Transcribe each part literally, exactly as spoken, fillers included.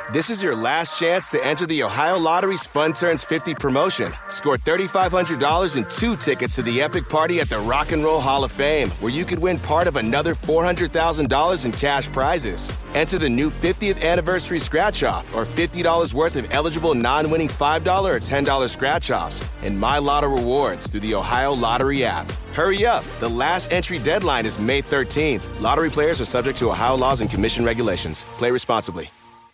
This is your last chance to enter the Ohio Lottery's Fun Turns fifty promotion. Score three thousand five hundred dollars and two tickets to the epic party at the Rock and Roll Hall of Fame, where you could win part of another four hundred thousand dollars in cash prizes. Enter the new fiftieth anniversary scratch-off or fifty dollars worth of eligible non-winning five dollars or ten dollars scratch-offs and My Lotto rewards through the Ohio Lottery app. Hurry up. The last entry deadline is May thirteenth. Lottery players are subject to Ohio laws and commission regulations. Play responsibly.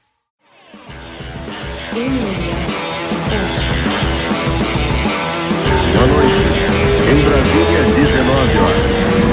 Boa noite. Em Brasília, dezenove horas.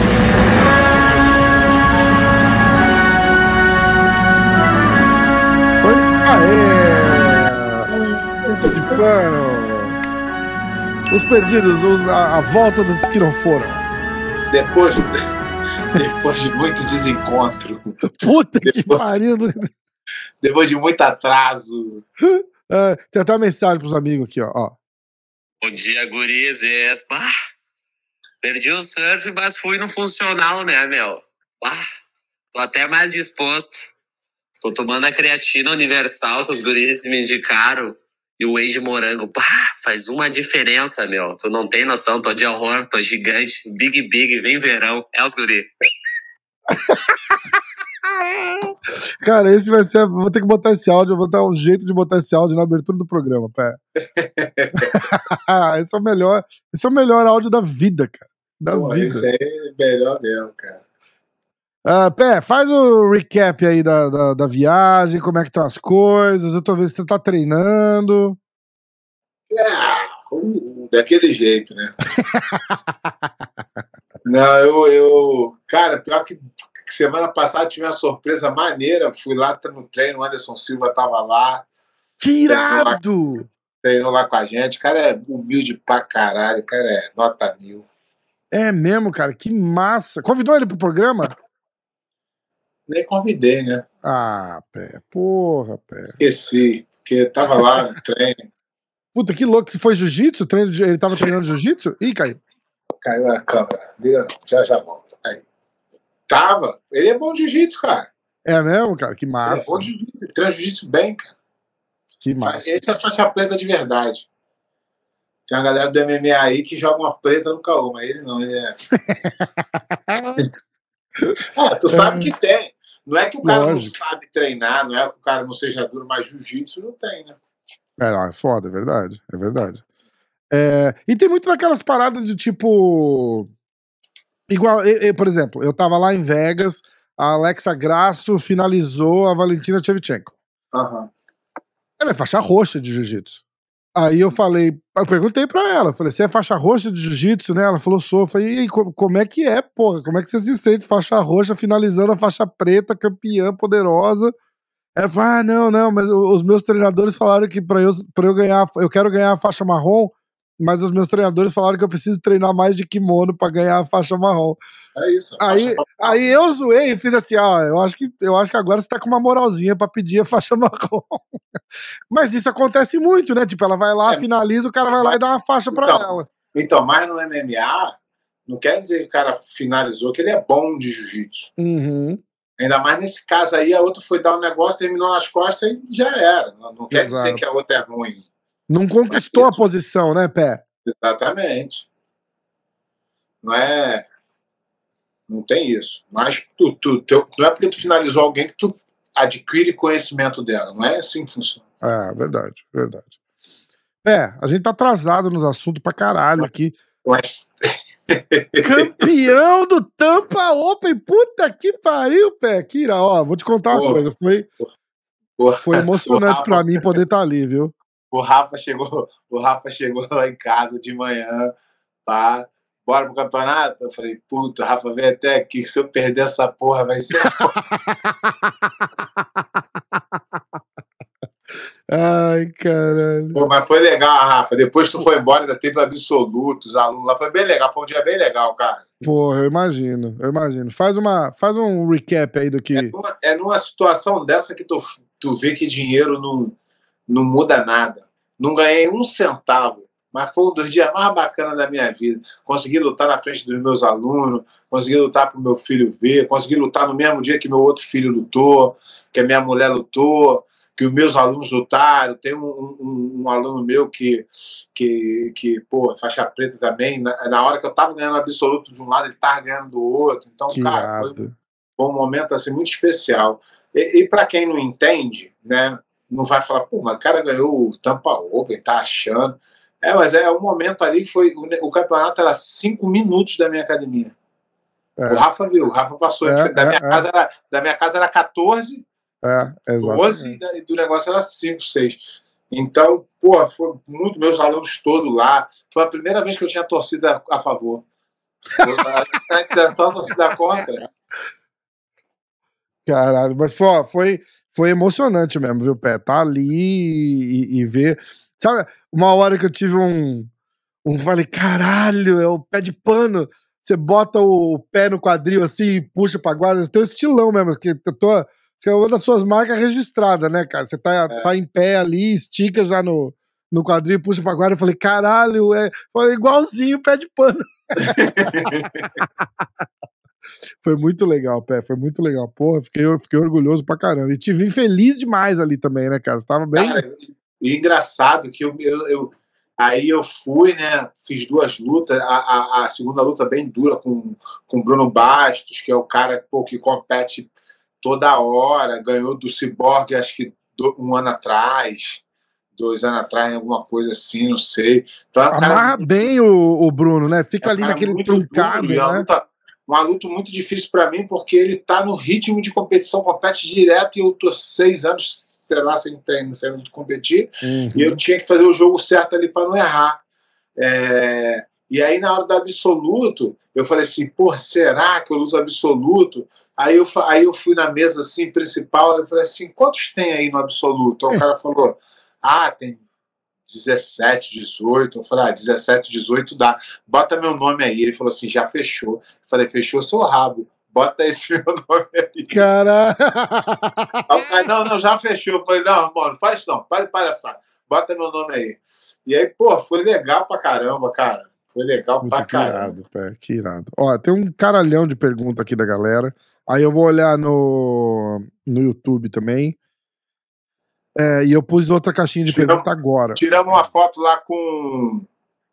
Aê! Tempo de pano. Os perdidos, os, a, a volta dos que não foram. Depois, depois de muito desencontro. Puta depois, que pariu. Depois de muito atraso. Uh, tem até uma mensagem pros amigos aqui, ó. ó. Bom dia, gurizes. Bah, perdi o surf, mas fui no funcional, né, meu? Bah, tô até mais disposto. Tô tomando a creatina universal que os gurizes me indicaram. E o whey de morango. Bah, faz uma diferença, meu. Tu não tem noção, tô de horror, tô gigante. Big, big, vem verão. É os guris. Cara, esse vai ser. Vou ter que botar esse áudio, vou dar um jeito de botar esse áudio na abertura do programa, pé. esse é o melhor. Esse é o melhor áudio da vida, cara. Da Pô, vida. Esse aí é melhor mesmo, cara. Uh, Pé, faz o recap aí da, da, da viagem, como é que estão as coisas. Eu tô vendo se você tá treinando. É, uh, daquele jeito, né? Não, eu, eu. Cara, pior que semana passada tive uma surpresa maneira. Fui lá no treino, o Anderson Silva tava lá. Tirado! Treinou lá com a gente. O cara é humilde pra caralho. O cara é nota mil. É mesmo, cara? Que massa. Convidou ele pro programa? Nem convidei, né? Ah, Pé. Porra, Pé. Esqueci. Porque tava lá no treino. Puta, que louco. Foi jiu-jitsu? Treino de... Ele tava treinando jiu-jitsu? Ih, caiu. Caiu a câmera. Liga não. Já, já volto. Aí. Tava. Ele é bom de jiu-jitsu, cara. É mesmo, cara? Que massa. Ele é bom de jiu-jitsu. Ele treina jiu-jitsu bem, cara. Que massa. Esse é a faixa preta de verdade. Tem uma galera do M M A aí que joga uma preta no caô, mas ele não, ele é. ah, tu sabe que tem. Não é que o cara Lógico. não sabe treinar, não é que o cara não seja duro, mas jiu-jitsu não tem, né? É, não, é foda, é verdade. É verdade. É, e tem muito daquelas paradas de tipo. Igual, eu, eu, por exemplo, eu tava lá em Vegas, a Alexa Grasso finalizou a Valentina Shevchenko. Aham. Uhum. Ela é faixa roxa de jiu-jitsu. Aí eu falei, eu perguntei pra ela, falei, você é faixa roxa de jiu-jitsu, né? Ela falou, sou. Eu falei, e aí, como é que é, porra? Como é que você se sente faixa roxa finalizando a faixa preta, campeã, poderosa? Ela falou, ah, não, não, mas os meus treinadores falaram que pra eu, pra eu ganhar, eu quero ganhar a faixa marrom, mas os meus treinadores falaram que eu preciso treinar mais de kimono pra ganhar a faixa marrom. É isso. Aí, aí eu zoei e fiz assim, ó, eu acho que, eu acho que agora você tá com uma moralzinha pra pedir a faixa marrom. Mas isso acontece muito, né? Tipo, ela vai lá, é, finaliza, o cara vai lá e dá uma faixa pra então, ela. Então, mas no M M A, não quer dizer que o cara finalizou que ele é bom de jiu-jitsu. Uhum. Ainda mais nesse caso aí, a outra foi dar um negócio, terminou nas costas e já era. Não, não quer Exato. dizer que a outra é ruim. Não conquistou a posição, né, Pé? Exatamente. Não é... Não tem isso. Mas tu, tu, tu, não é porque tu finalizou alguém que tu adquire conhecimento dela. Não é assim que funciona. É, verdade, verdade. É, a gente tá atrasado nos assuntos pra caralho aqui. Mas... Campeão do Tampa Open, puta que pariu, Pé. Kira, ó, vou te contar uma Porra. coisa. Foi, Porra. foi emocionante Rafa, pra mim poder estar tá ali, viu? O Rafa chegou, o Rafa chegou lá em casa de manhã, tá? Bora pro campeonato? Eu falei, puta, Rafa, vem até aqui, que se eu perder essa porra vai ser. Ai, caralho. Pô, mas foi legal, Rafa. Depois tu foi embora, ainda teve absolutos, alunos lá. Foi bem legal, foi um dia bem legal, cara. Porra, eu imagino, eu imagino. Faz, uma, faz um recap aí do que... É numa, é numa situação dessa que tu, tu vê que dinheiro não, não muda nada. Não ganhei um centavo, mas foi um dos dias mais bacanas da minha vida. Consegui lutar na frente dos meus alunos, consegui lutar pro meu filho ver, consegui lutar no mesmo dia que meu outro filho lutou, que a minha mulher lutou, que os meus alunos lutaram. Tem um, um, um aluno meu que, que, que pô, faixa preta também. Na, na hora que eu estava ganhando absoluto de um lado, ele estava ganhando do outro. Então, que cara, foi, foi um momento assim, muito especial. E, e para quem não entende, né, não vai falar, pô, mas o cara ganhou o Tampa Open, tá achando. É, mas é um momento ali que foi. O, o campeonato era cinco minutos da minha academia. É. O Rafa viu, o Rafa passou. É, da, minha é, casa é. Era, da minha casa era quatorze, é, doze, e do negócio era cinco, seis. Então, pô, foi muito, meus alunos todos lá. Foi a primeira vez que eu tinha torcida a favor. Era só torcida contra. Caralho, mas foi, foi, foi emocionante mesmo, viu, Pé? Tá ali e, e ver. Sabe, uma hora que eu tive um. um falei, caralho, é o pé de pano. Você bota o pé no quadril assim e puxa pra guarda. Tem um estilão mesmo, que, tô, que é uma das suas marcas registradas, né, cara? Você tá, é. tá em pé ali, estica já no, no quadril e puxa pra guarda. Eu falei, caralho, é falei, igualzinho pé de pano. Foi muito legal, Pé, foi muito legal. Porra, fiquei, fiquei orgulhoso pra caramba. E te vi feliz demais ali também, né, cara? Você tava bem. Cara, e engraçado que eu, eu, eu aí eu fui, né? Fiz duas lutas. A, a, a segunda luta bem dura com o Bruno Bastos, que é o cara pô, que compete toda hora. Ganhou do Cyborg, acho que do, um ano atrás, dois anos atrás, alguma coisa assim, não sei. Então, amarra cara, bem o, o Bruno, né? Fica é ali naquele truncado, duro, né? Uma luta, uma luta muito difícil para mim, porque ele tá no ritmo de competição, compete direto, e eu tô seis anos sei lá, sem treino, sem de competir, uhum. E eu tinha que fazer o jogo certo ali para não errar. É... E aí, na hora do absoluto, eu falei assim, pô, será que eu luto absoluto? Aí eu, aí eu fui na mesa assim, principal, eu falei assim, quantos tem aí no absoluto? Aí o cara falou, ah, tem dezessete, dezoito. Eu falei, ah, dezessete, dezoito dá. Bota meu nome aí. Ele falou assim, já fechou. Eu falei, fechou seu rabo. Bota esse meu nome aí. Caralho! Não, não, já fechou. Eu falei, não, mano, faz não, para de palhaçada. Bota meu nome aí. E aí, pô, foi legal pra caramba, cara. Foi legal muito pra que caramba. Irado, pé, que irado. Ó, tem um caralhão de perguntas aqui da galera. Aí eu vou olhar no, no YouTube também. É, e eu pus outra caixinha de tiramos, pergunta agora. Tiramos uma foto lá com...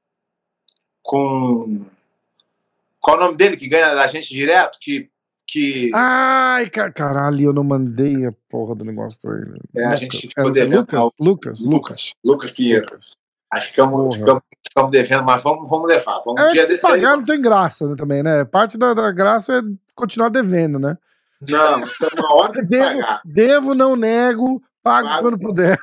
Com... Qual é o nome dele que ganha da gente direto? Que... que... Ai, car caralho, eu não mandei a porra do negócio pra ele. É, Lucas. a gente ficou é, devendo. É Lucas? Lucas? Lucas. Lucas Pinheiro. Lucas. Aí ficamos, ficamos, ficamos devendo, mas vamos, vamos levar. Vamos é um dia se desse pagar aí, não tem graça, né, também, né? Parte da, da graça é continuar devendo, né? Não, então uma hora tem que devo, pagar. Devo, não nego, pago, pago quando puder.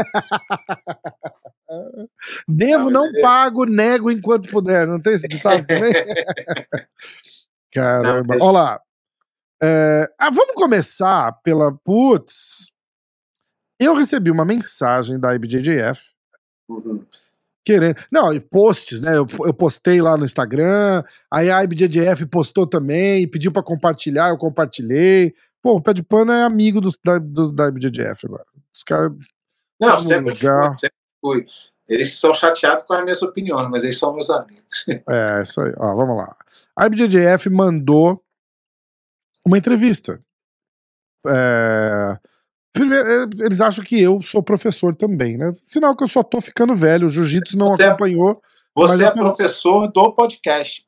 Devo, não, não pago, nego enquanto puder. Não tem esse ditado também? Caramba. Olha lá. É... Ah, vamos começar pela... Putz. Eu recebi uma mensagem da I B J J F. Uhum. Querendo... Não, e posts, né? Eu, eu postei lá no Instagram, aí a I B J J F postou também, pediu pra compartilhar, eu compartilhei. Pô, o Pé de Pano é amigo dos, da, dos, da I B J J F agora. Os caras... Não, sempre fui, sempre fui. Eles são chateados com as minhas opiniões, mas eles são meus amigos. É, isso aí. Ó, vamos lá. A I B J J F mandou uma entrevista. É... Primeiro, eles acham que eu sou professor também, né? Sinal que eu só tô ficando velho, o jiu-jitsu não você acompanhou. É, você é tô... professor do podcast.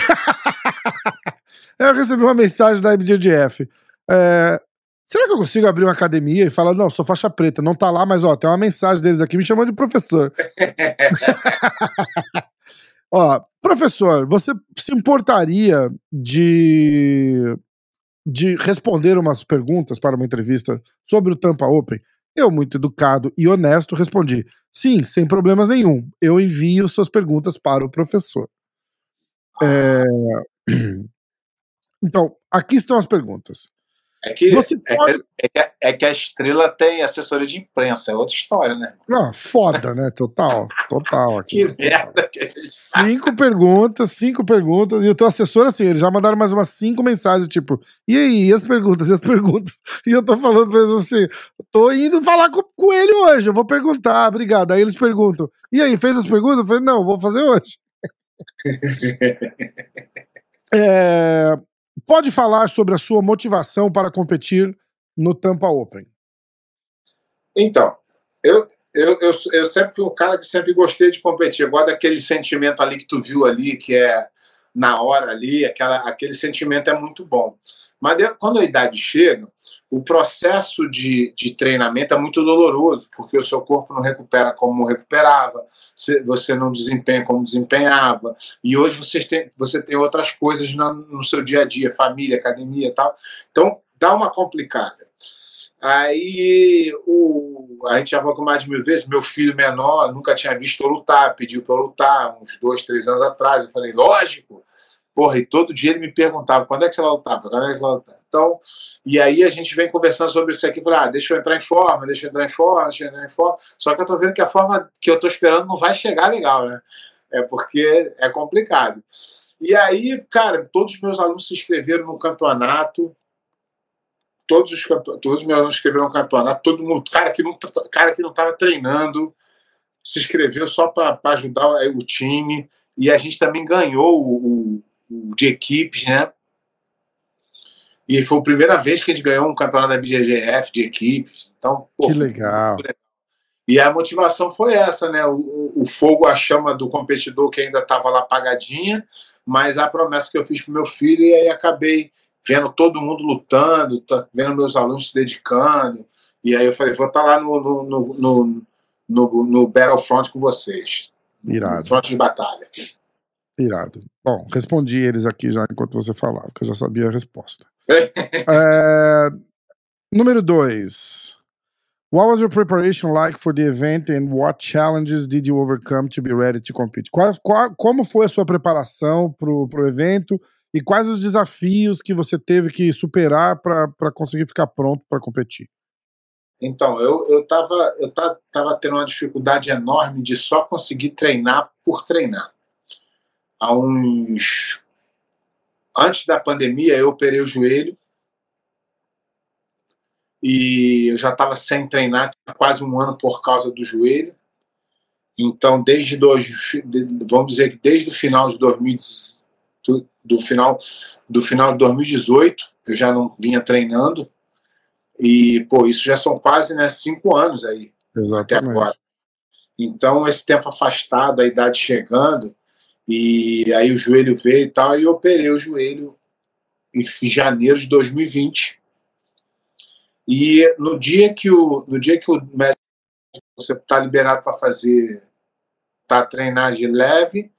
Eu recebi uma mensagem da I B J J F. É... Será que eu consigo abrir uma academia e falar, não, sou faixa preta, não tá lá, mas ó, tem uma mensagem deles aqui me chamando de professor. Ó, professor, você se importaria de, de responder umas perguntas para uma entrevista sobre o Tampa Open? Eu, muito educado e honesto, respondi, sim, sem problemas nenhum. Eu envio suas perguntas para o professor. É... Então, aqui estão as perguntas. É que, Você pode... é, que, é que a Estrela tem assessoria de imprensa, é outra história, né? Não, foda, né? Total, total. Aqui, que total. merda que a gente Cinco perguntas, cinco perguntas, e o teu assessor, assim, eles já mandaram mais umas cinco mensagens, tipo, e aí, e as perguntas, e as perguntas? E eu tô falando pra eles assim, tô indo falar com, com ele hoje, eu vou perguntar, obrigado. Aí eles perguntam, e aí, fez as perguntas? Eu falei, não, vou fazer hoje. é... Pode falar sobre a sua motivação para competir no Tampa Open? Então, eu, eu, eu, eu sempre fui um cara que sempre gostei de competir. Eu gosto daquele sentimento ali que tu viu ali, que é na hora ali, aquela, aquele sentimento é muito bom. Mas de, quando a idade chega, o processo de, de treinamento é muito doloroso, porque o seu corpo não recupera como recuperava, você não desempenha como desempenhava, e hoje você tem, você tem outras coisas no, no seu dia a dia, família, academia e tal. Então, dá uma complicada. Aí o, a gente já falou mais de mil vezes, meu filho menor nunca tinha visto eu lutar, pediu para eu lutar uns dois, três anos atrás. Eu falei, lógico. Porra, e todo dia ele me perguntava, quando é que você vai lutar? Quando é que vai lutar? Então, e aí a gente vem conversando sobre isso aqui, falei, ah, deixa eu entrar em forma, deixa eu entrar em forma, deixa eu entrar em forma. Só que eu tô vendo que a forma que eu tô esperando não vai chegar legal, né? É porque é complicado. E aí, cara, todos os meus alunos se inscreveram no campeonato, todos os, todos os meus alunos se inscreveram no campeonato, todo mundo, cara que não, cara que não tava treinando, se inscreveu só para ajudar o time, e a gente também ganhou o, o de equipes, né? E foi a primeira vez que a gente ganhou um campeonato da B J J F de equipes. Então, pô, que legal. E a motivação foi essa, né? O, o fogo, a chama do competidor que ainda estava lá apagadinha, mas a promessa que eu fiz pro meu filho, e aí acabei vendo todo mundo lutando, vendo meus alunos se dedicando, e aí eu falei, vou estar lá no, no, no, no, no, no Battlefront com vocês. Irado. No front de batalha. Irado. Bom, respondi eles aqui já enquanto você falava, porque eu já sabia a resposta. é, número dois. What was your preparation like for the event and what challenges did you overcome to be ready to compete? Qual, qual, como foi a sua preparação pro, pro evento e quais os desafios que você teve que superar para conseguir ficar pronto para competir? Então, eu, eu, tava, eu tava tendo uma dificuldade enorme de só conseguir treinar por treinar. Há uns... Antes da pandemia, eu operei o joelho e eu já estava sem treinar há quase um ano por causa do joelho. Então, desde dois, vamos dizer que desde o final de dois mil, do, do final do final de dois mil e dezoito, eu já não vinha treinando. E, pô, isso já são quase, né, cinco anos aí. Exatamente. Até agora. Então, esse tempo afastado, a idade chegando, e aí o joelho veio e tal, e eu operei o joelho em janeiro de dois mil e vinte. E no dia que o, no dia que o médico, você está liberado para fazer, tá, treinagem leve,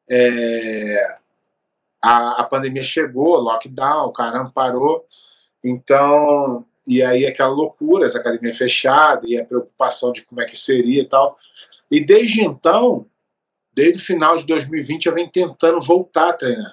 é, a, a pandemia chegou, lockdown, o caramba parou, então, e aí aquela loucura, essa academia fechada, e a preocupação de como é que seria e tal. E desde então, desde o final de dois mil e vinte, eu venho tentando voltar a treinar.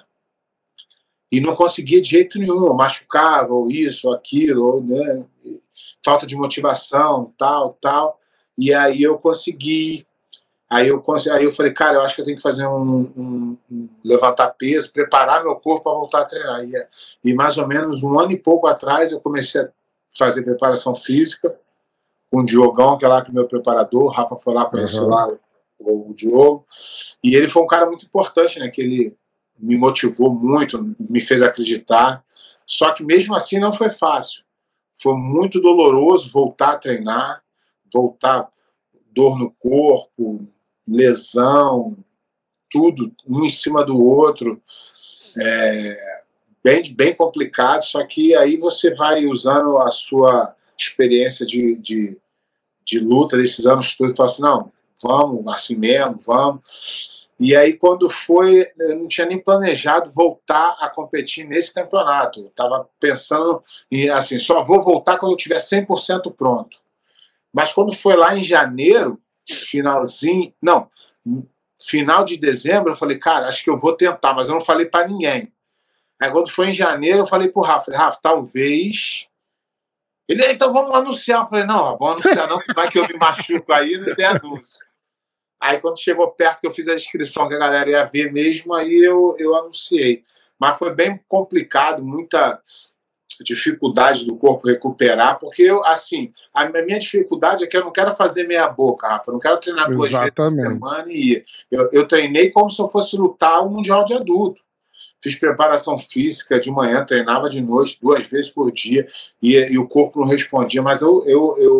E não conseguia de jeito nenhum, eu machucava, ou isso, ou aquilo, ou, né, falta de motivação, tal, tal. E aí eu consegui, aí eu, consegui, aí eu falei, cara, eu acho que eu tenho que fazer um, um, um levantar peso, preparar meu corpo para voltar a treinar. E, e mais ou menos um ano e pouco atrás eu comecei a fazer preparação física com o Diogão, que é lá que é meu preparador, o Rafa foi lá, conheceu uhum. lá o, o Diogo, e ele foi um cara muito importante, né, que ele me motivou muito, me fez acreditar, só que mesmo assim não foi fácil, foi muito doloroso voltar a treinar, voltar, dor no corpo, lesão, tudo, um em cima do outro, é, bem, bem complicado, só que aí você vai usando a sua experiência de, de, de luta desses anos todos e fala assim, não, vamos, assim mesmo, vamos. E aí, quando foi, eu não tinha nem planejado voltar a competir nesse campeonato. Eu estava pensando em, assim, só vou voltar quando eu estiver cem por cento pronto. Mas quando foi lá em janeiro, finalzinho, não, final de dezembro, eu falei, cara, acho que eu vou tentar, mas eu não falei para ninguém. Aí, quando foi em janeiro, eu falei pro Rafa, falei, Rafa, talvez... Ele, então vamos anunciar. Eu falei, não, vamos anunciar não, vai que eu me machuco aí, não tem anúncio. Aí quando chegou perto que eu fiz a inscrição que a galera ia ver mesmo, aí eu, eu anunciei. Mas foi bem complicado, muita dificuldade do corpo recuperar, porque eu, assim, a minha dificuldade é que eu não quero fazer meia boca, Rafa, eu não quero treinar duas vezes por semana e ir. Eu, eu treinei como se eu fosse lutar o Mundial de Adulto. Fiz preparação física de manhã, treinava de noite, duas vezes por dia, e, e o corpo não respondia, mas eu, eu, eu,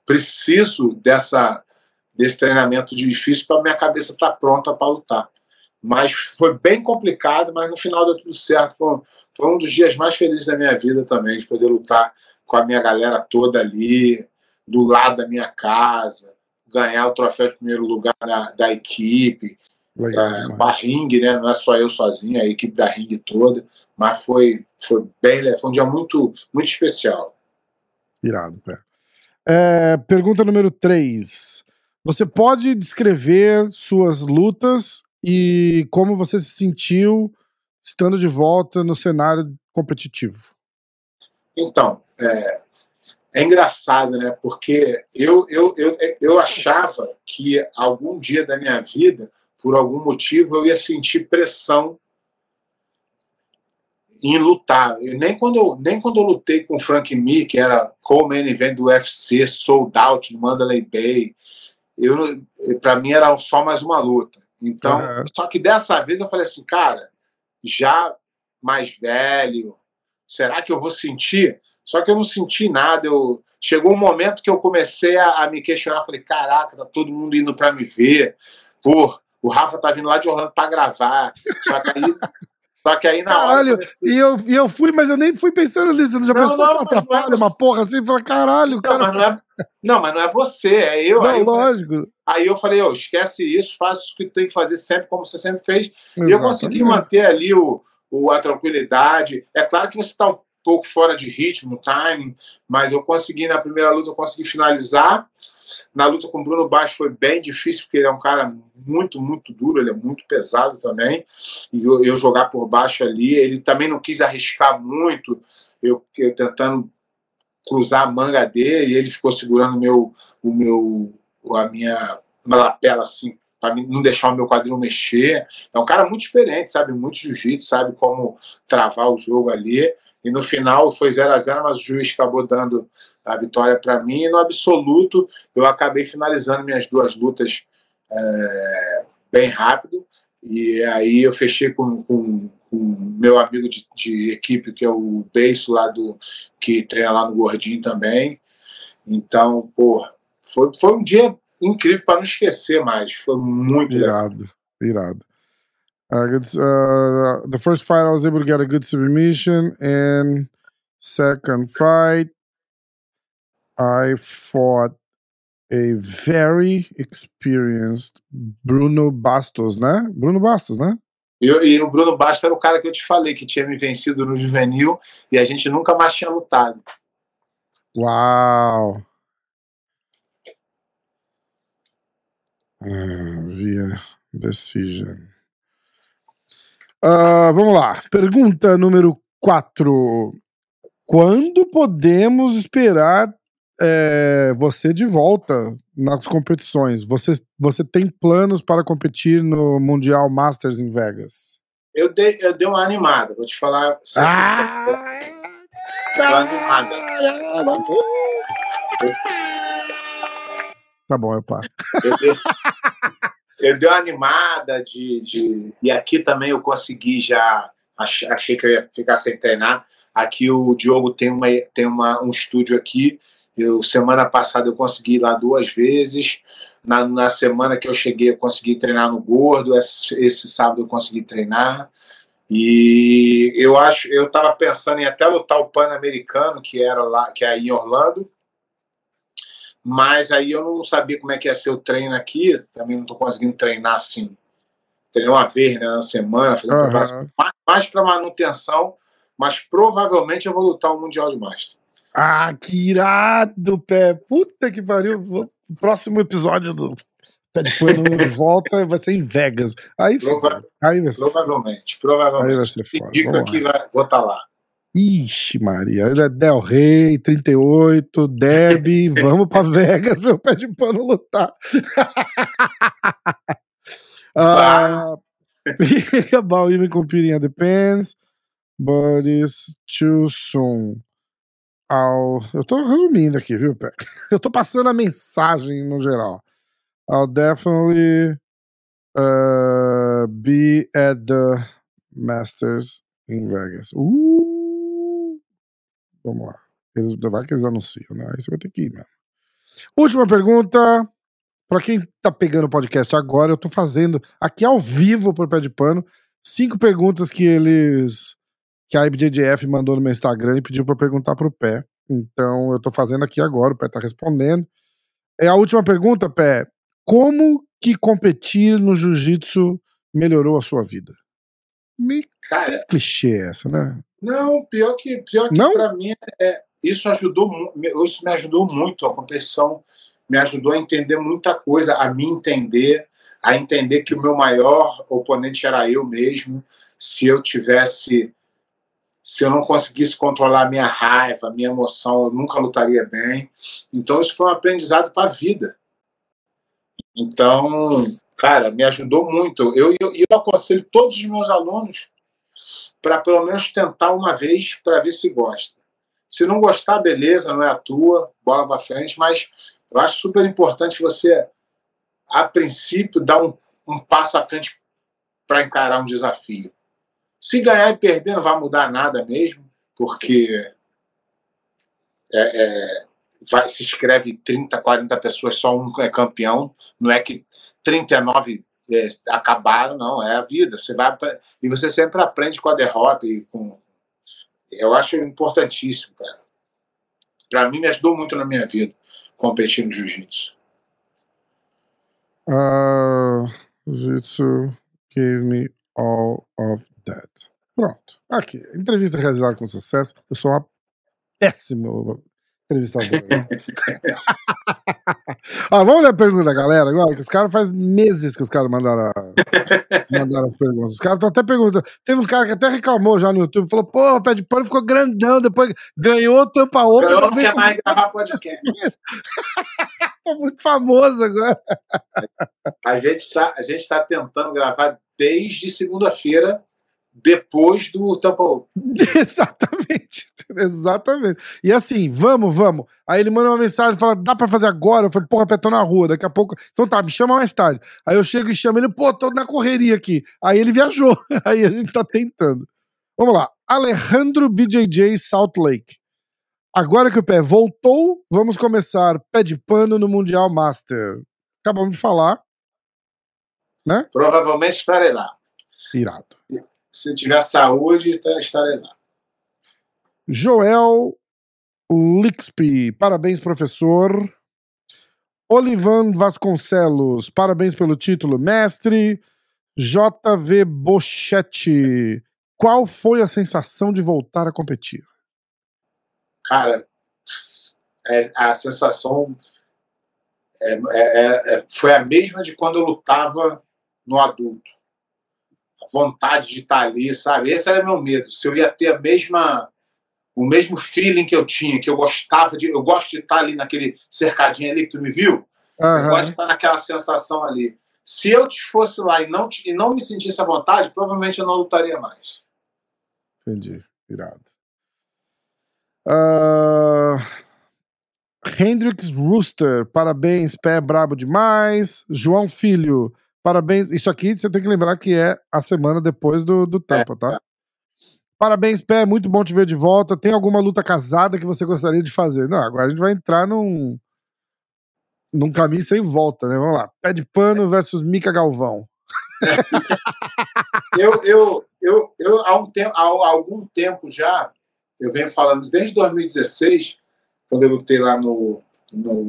preciso dessa, desse treinamento difícil para minha cabeça estar tá pronta para lutar. Mas foi bem complicado, mas no final deu tudo certo. Foi, foi um dos dias mais felizes da minha vida também, de poder lutar com a minha galera toda ali, do lado da minha casa, ganhar o troféu de primeiro lugar da, da equipe, é, a ringue, né? Não é só eu sozinho, a equipe da ringue toda, mas foi, foi bem, foi um dia muito, muito especial. Irado, pé. É, pergunta número três. Você pode descrever suas lutas e como você se sentiu estando de volta no cenário competitivo? Então, é, é engraçado, né? Porque eu, eu, eu, eu achava que algum dia da minha vida, por algum motivo, eu ia sentir pressão em lutar. Eu, nem, quando eu, nem quando eu lutei com o Frank Mir, que era co-main event do U F C, sold out no Mandalay Bay, para mim era só mais uma luta. Então, uhum. Só que dessa vez eu falei assim, cara, já mais velho, será que eu vou sentir? Só que eu não senti nada. Eu... Chegou um momento que eu comecei a, a me questionar. Falei, caraca, tá todo mundo indo para me ver. Pô, o Rafa tá vindo lá de Orlando para gravar. Só que aí, só que aí na caralho, hora... Comecei... E eu, e eu fui, mas eu nem fui pensando nisso. Já não, pensou não, se atrapalha é uma porra assim? Fala, caralho, não, cara... Mas não, é... não, mas não é você, é eu. Não, aí eu lógico. Falei... Aí eu falei, oh, esquece isso, faça o que tem que fazer sempre, como você sempre fez. Exatamente. E eu consegui manter ali o, o, a tranquilidade. É claro que você está um pouco fora de ritmo, timing, mas eu consegui, na primeira luta, eu consegui finalizar. Na luta com o Bruno Baixo foi bem difícil, porque ele é um cara muito, muito duro, ele é muito pesado também. E eu, eu jogar por baixo ali, ele também não quis arriscar muito, eu, eu tentando cruzar a manga dele, e ele ficou segurando o meu... O meu a minha uma lapela assim, para não deixar o meu quadril mexer. É um cara muito experiente, sabe muito jiu-jitsu, sabe como travar o jogo ali. E no final foi zero a zero, mas o juiz acabou dando a vitória para mim. E no absoluto, eu acabei finalizando minhas duas lutas é, bem rápido. E aí eu fechei com o meu amigo de, de equipe, que é o Beiso, lá do, que treina lá no Gordinho também. Então, porra, Foi, foi um dia incrível para não esquecer mais. Foi muito irado, legal. Irado. Uh, good, uh, the first fight I was able to get a good submission, and second fight I fought a very experienced Bruno Bastos, né? Bruno Bastos, né? E, e o Bruno Bastos era o cara que eu te falei, que tinha me vencido no juvenil e a gente nunca mais tinha lutado. Uau! Uh, via decision. Uh, vamos lá. Pergunta número quatro. Quando podemos esperar é, você de volta nas competições? Você, você tem planos para competir no Mundial Masters em Vegas? Eu dei, eu dei uma animada, vou te falar. Ah! Animada. Tá bom, eu paro. Eu dei, eu dei uma animada de, de. E aqui também eu consegui já. Achei que eu ia ficar sem treinar. Aqui o Diogo tem, uma, tem uma, um estúdio aqui. Eu, semana passada eu consegui ir lá duas vezes. Na, na semana que eu cheguei, eu consegui treinar no Gordo. Esse, esse sábado eu consegui treinar. E eu acho, eu estava pensando em até lutar o Pan-Americano, que era lá, que é aí em Orlando. Mas aí eu não sabia como é que ia ser o treino aqui. Também não estou conseguindo treinar assim. Treinar uma vez, né, na semana, fazer uhum. preparação mais, mais para manutenção. Mas provavelmente eu vou lutar o Mundial de Master. Ah, que irado, pé. Puta que pariu. O próximo episódio do Pé de Pano de volta vai ser em Vegas. Aí, Prova aí vai ser provavelmente, provavelmente. Aí vai ser foda. Dica que vai, vou estar lá. Ixi, Maria. Del Rey, trinta e oito, Derby. Vamos pra Vegas ver o Pé de Pano lutar. uh, about even competing at the pens, but it's too soon. I'll... Eu tô resumindo aqui, viu, Pé? Eu tô passando a mensagem no geral. I'll definitely uh, be at the Masters in Vegas. Uh! Vamos lá. Eles, vai que eles anunciam, né? Aí você vai ter que ir, mesmo. Última pergunta. Pra quem tá pegando o podcast agora, eu tô fazendo aqui ao vivo pro Pé de Pano cinco perguntas que eles. que a I B J J F mandou no meu Instagram e pediu pra eu perguntar pro Pé. Então eu tô fazendo aqui agora, o Pé tá respondendo. É a última pergunta, Pé. Como que competir no jiu-jitsu melhorou a sua vida? Meio Cara, clichê essa, né? não, pior que, pior que Não? pra mim, é, isso ajudou, mu- isso me ajudou muito, a competição me ajudou a entender muita coisa, a me entender, a entender que o meu maior oponente era eu mesmo. Se eu tivesse, se eu não conseguisse controlar a minha raiva, a minha emoção, eu nunca lutaria bem. Então isso foi um aprendizado para a vida. Então, cara, me ajudou muito. Eu, eu, eu aconselho todos os meus alunos para pelo menos tentar uma vez para ver se gosta. Se não gostar, beleza, não é a tua, bola para frente, mas eu acho super importante você, a princípio, dar um, um passo à frente para encarar um desafio. Se ganhar e perder, não vai mudar nada mesmo, porque é, é, vai, se inscreve trinta, quarenta pessoas, só um é campeão, não é que trinta e nove é, acabaram, não, é a vida. Você vai, e você sempre aprende com a derrota. E com, eu acho importantíssimo, cara. Para mim, me ajudou muito na minha vida competir no jiu-jitsu. Uh, jiu-jitsu gave me all of that. Pronto. Aqui. Entrevista realizada com sucesso. Eu sou uma péssimo entrevistador. Né? ah, vamos ler a pergunta da galera agora, que os caras faz meses que os caras mandaram, mandaram as perguntas. Os caras estão até perguntando. Teve um cara que até reclamou já no YouTube, falou, pô, o Pé de Pano ficou grandão, depois ganhou tampa open. Eu não quero mais gravar podcast. Tô muito famoso agora. A gente está a gente tá tentando gravar desde segunda-feira, depois do Tampa Open. Exatamente, exatamente. E assim, vamos, vamos. Aí ele manda uma mensagem, fala, dá pra fazer agora? Eu falei, porra, Pé, tô na rua, daqui a pouco. Então tá, me chama mais tarde. Aí eu chego e chamo ele, pô, tô na correria aqui. Aí ele viajou. Aí a gente tá tentando. Vamos lá. Alejandro B J J Salt Lake. Agora que o Pé voltou, vamos começar Pé de Pano no Mundial Master. Acabamos de falar. Né? Provavelmente estarei lá. Irado. Se tiver saúde, estarei lá. Joel Lixby, parabéns, professor. Olivan Vasconcelos, parabéns pelo título, mestre. J V Bochetti, qual foi a sensação de voltar a competir? Cara, é, a sensação é, é, é, foi a mesma de quando eu lutava no adulto. A vontade de estar ali, sabe? Esse era meu medo. Se eu ia ter a mesma, o mesmo feeling que eu tinha, que eu gostava de. Eu gosto de estar ali naquele cercadinho ali que tu me viu. Uhum. Eu gosto de estar naquela sensação ali. Se eu fosse lá e não, e não me sentisse à vontade, provavelmente eu não lutaria mais. Entendi. Irado. Uh... Hendrix Rooster, parabéns, Pé brabo demais. João Filho, parabéns. Isso aqui você tem que lembrar que é a semana depois do, do Tampa, é, tá? É. Parabéns, Pé, muito bom te ver de volta. Tem alguma luta casada que você gostaria de fazer? Não, agora a gente vai entrar num, num caminho sem volta, né? Vamos lá. Pé de Pano versus Mica Galvão. eu, eu, eu, eu há, um tempo, há algum tempo já, eu venho falando desde dois mil e dezesseis, quando eu lutei lá no, no,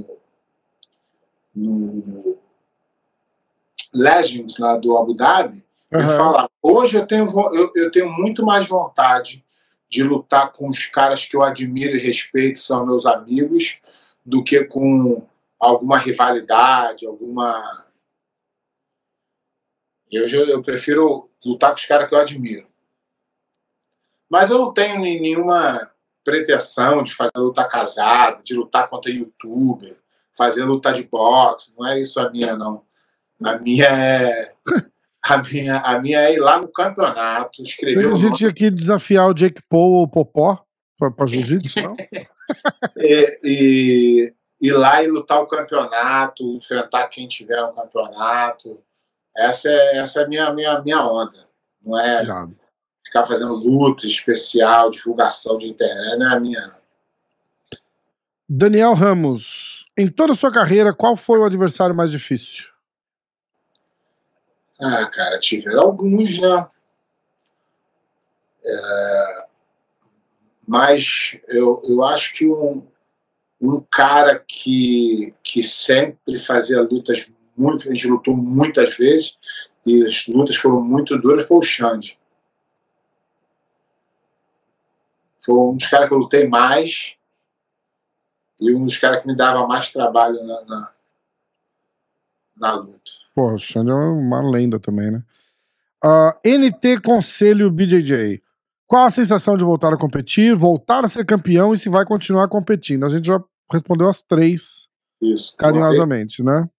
no Legends, lá do Abu Dhabi, uhum. eu falar, hoje eu tenho, eu, eu tenho muito mais vontade de lutar com os caras que eu admiro e respeito, são meus amigos, do que com alguma rivalidade, alguma... Eu, eu prefiro lutar com os caras que eu admiro. Mas eu não tenho nenhuma pretensão de fazer luta casada, de lutar contra youtuber, fazer luta de boxe. Não é isso a minha, não. A minha é... A minha, a minha é ir lá no campeonato, escrever... A gente tinha que desafiar o Jake Paul ou o Popó para jiu-jitsu, não? e, e ir lá e lutar o campeonato, enfrentar quem tiver no campeonato. Essa é, essa é a minha, minha, minha onda. Não é Irado. Ficar fazendo luta especial, divulgação de internet, não é a minha. Daniel Ramos. em toda a sua carreira, qual foi o adversário mais difícil? Ah, cara, tiveram alguns, né? É, mas eu, eu acho que um, um cara que, que sempre fazia lutas muito, a gente lutou muitas vezes, e as lutas foram muito duras, foi o Xande. Foi um dos caras que eu lutei mais e um dos caras que me dava mais trabalho na, na, na luta. Porra, o Xande é uma lenda também, né? Uh, N T Conselho B J J. Qual a sensação de voltar a competir, voltar a ser campeão e se vai continuar competindo? A gente já respondeu as três isso, carinhosamente, né?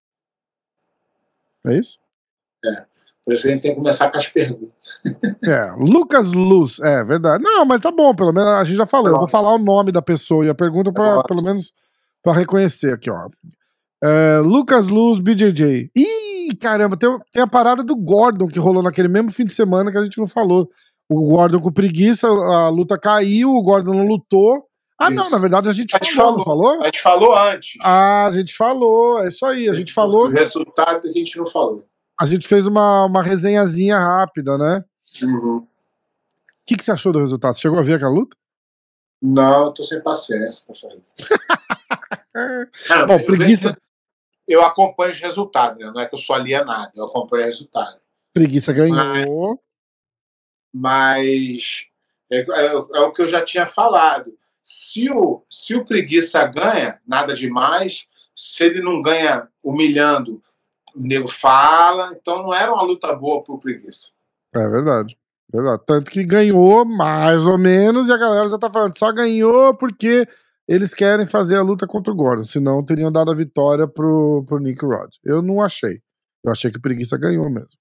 É isso? É. Por isso a gente tem que começar com as perguntas. É, Lucas Luz, é verdade. Não, mas tá bom, pelo menos a gente já falou. Eu vou falar o nome da pessoa e a pergunta pra, pelo menos pra reconhecer aqui, ó. É, Lucas Luz, B J J. Ih, caramba, tem, tem a parada do Gordon que rolou naquele mesmo fim de semana que a gente não falou. O Gordon com preguiça, a luta caiu, o Gordon não lutou. Ah, isso. Não, na verdade a gente, a gente falou, falou, não falou? A gente falou antes. Ah, a gente falou, é isso aí, a gente falou. O resultado a gente não falou. A gente fez uma, uma resenhazinha rápida, né? Uhum. O que, que você achou do resultado? Você chegou a ver aquela luta? Não, eu tô sem paciência pra sair. Bom, preguiça... Eu acompanho os resultados, né? Não é que eu sou alienado, eu acompanho o resultado. Preguiça ganhou. Mas, mas é, é, é o que eu já tinha falado. Se o, se o Preguiça ganha, nada demais. Se ele não ganha humilhando, o nego fala. Então não era uma luta boa pro Preguiça. É verdade. verdade. Tanto que ganhou mais ou menos e a galera já tá falando, só ganhou porque eles querem fazer a luta contra o Gordon, senão teriam dado a vitória pro, pro Nick Rod. Eu não achei. Eu achei que o Preguiça ganhou mesmo.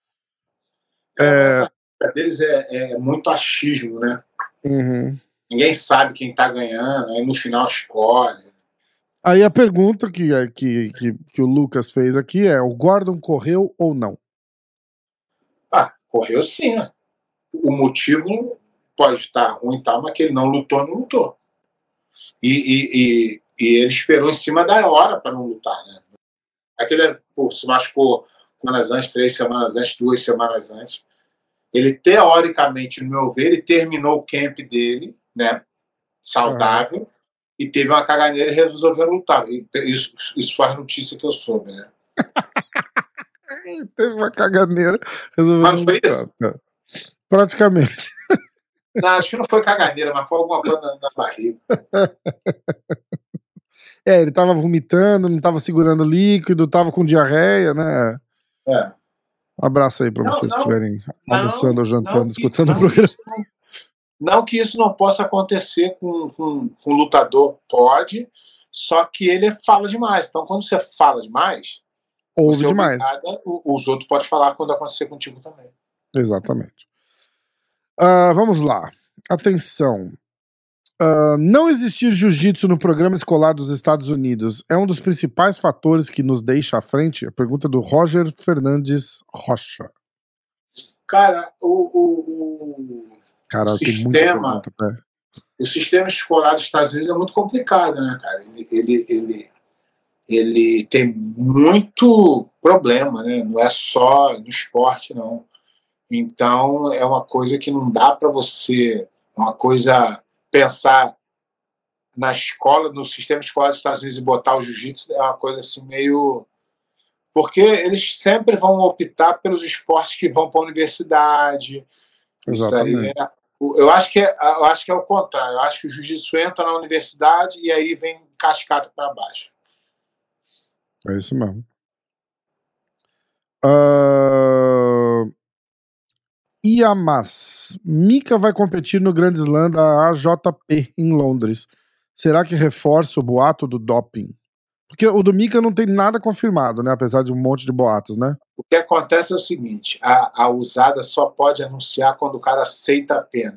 É, a deles é, é muito achismo, né? Uhum. Ninguém sabe quem tá ganhando, aí no final escolhe. Aí a pergunta que, que, que, que o Lucas fez aqui é, o Gordon correu ou não? Ah, correu sim, né? O motivo pode estar ruim e tal, mas que ele não lutou, não lutou. E, e, e, e ele esperou em cima da hora para não lutar, né? Aquele pô, se machucou semanas antes, três semanas antes, duas semanas antes. Ele, teoricamente, no meu ver, ele terminou o camp dele, né? Saudável, uhum. E teve uma caganeira e resolveu lutar. Isso, isso faz notícia que eu soube, né? Teve uma caganeira, resolveu mas não foi lutar. Isso? Praticamente. Não, acho que não foi caganeira, mas foi alguma coisa na, na barriga. É, ele tava vomitando, não tava segurando líquido, tava com diarreia, né? É. Um abraço aí pra não, vocês não, que estiverem almoçando ou jantando, não, escutando não, o programa. Não, não que isso não possa acontecer com, com, com um lutador, pode, só que ele fala demais. Então, quando você fala demais, ouve demais. Obrigada, os outros podem falar quando acontecer contigo também. Exatamente. Uh, vamos lá. Atenção. Uh, não existir jiu-jitsu no programa escolar dos Estados Unidos é um dos principais fatores que nos deixa à frente? A pergunta do Roger Fernandes Rocha. Cara, o, o, o, cara, o tem sistema, muita pergunta, né? O sistema escolar dos Estados Unidos é muito complicado, né, cara? Ele, ele, ele, ele tem muito problema, né? Não é só no esporte, não. Então, é uma coisa que não dá para você... É uma coisa... pensar na escola, no sistema escolar dos Estados Unidos e botar o jiu-jitsu é uma coisa assim meio... Porque eles sempre vão optar pelos esportes que vão para a universidade. Exatamente. Isso aí é... eu, acho que é, eu acho que é o contrário. Eu acho que o jiu-jitsu entra na universidade e aí vem cascado para baixo. É isso mesmo. Uh... Iamas. Mika vai competir no Grand Slam da A J P em Londres. Será que reforça o boato do doping? Porque o do Mika não tem nada confirmado, né? Apesar de um monte de boatos, né? O que acontece é o seguinte, a, a usada só pode anunciar quando o cara aceita a pena.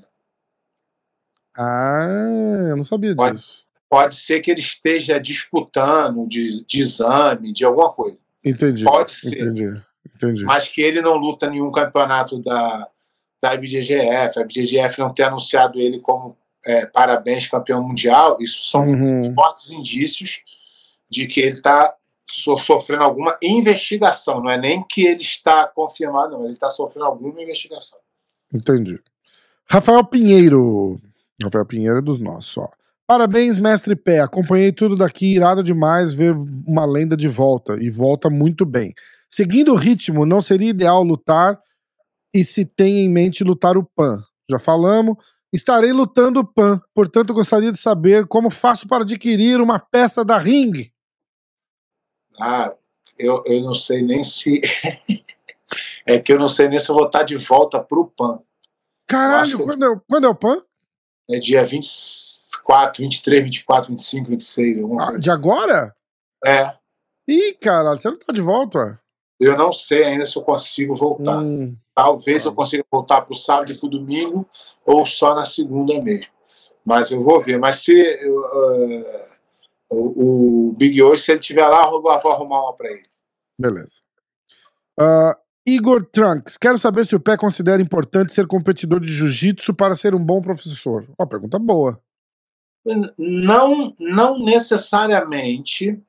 Ah, eu não sabia pode, disso. Pode ser que ele esteja disputando de, de exame, de alguma coisa. Entendi. Pode ser. Entendi, entendi. Mas que ele não luta nenhum campeonato da, da I B J J F, a I B J J F não ter anunciado ele como é, parabéns campeão mundial, isso são uhum. fortes indícios de que ele está so, sofrendo alguma investigação. Não é nem que ele está confirmado, não. Ele está sofrendo alguma investigação. Entendi. Rafael Pinheiro. Rafael Pinheiro é dos nossos, ó. Parabéns, mestre Pé. Acompanhei tudo daqui, irado demais ver uma lenda de volta. E volta muito bem. Seguindo o ritmo, não seria ideal lutar e se tem em mente lutar o Pan? Já falamos. Estarei lutando o Pan, portanto gostaria de saber como faço para adquirir uma peça da Ring. Ah, eu, eu não sei nem se... é que eu não sei nem se eu vou estar de volta pro Pan. Caralho, quando é, quando é o Pan? É dia vinte e quatro, vinte e três, vinte e quatro, vinte e cinco, vinte e seis. Ah, de agora? É. Ih, caralho, você não tá de volta? Eu não sei ainda se eu consigo voltar. Hum. Talvez eu consiga voltar pro sábado e pro domingo, ou só na segunda mesmo. Mas eu vou ver. Mas se uh, o, o Big O, se ele estiver lá, eu vou arrumar uma pra ele. Beleza. Uh, Igor Trunks, quero saber se o Pé considera importante ser competidor de jiu-jitsu para ser um bom professor. Uma pergunta boa. Não, não necessariamente,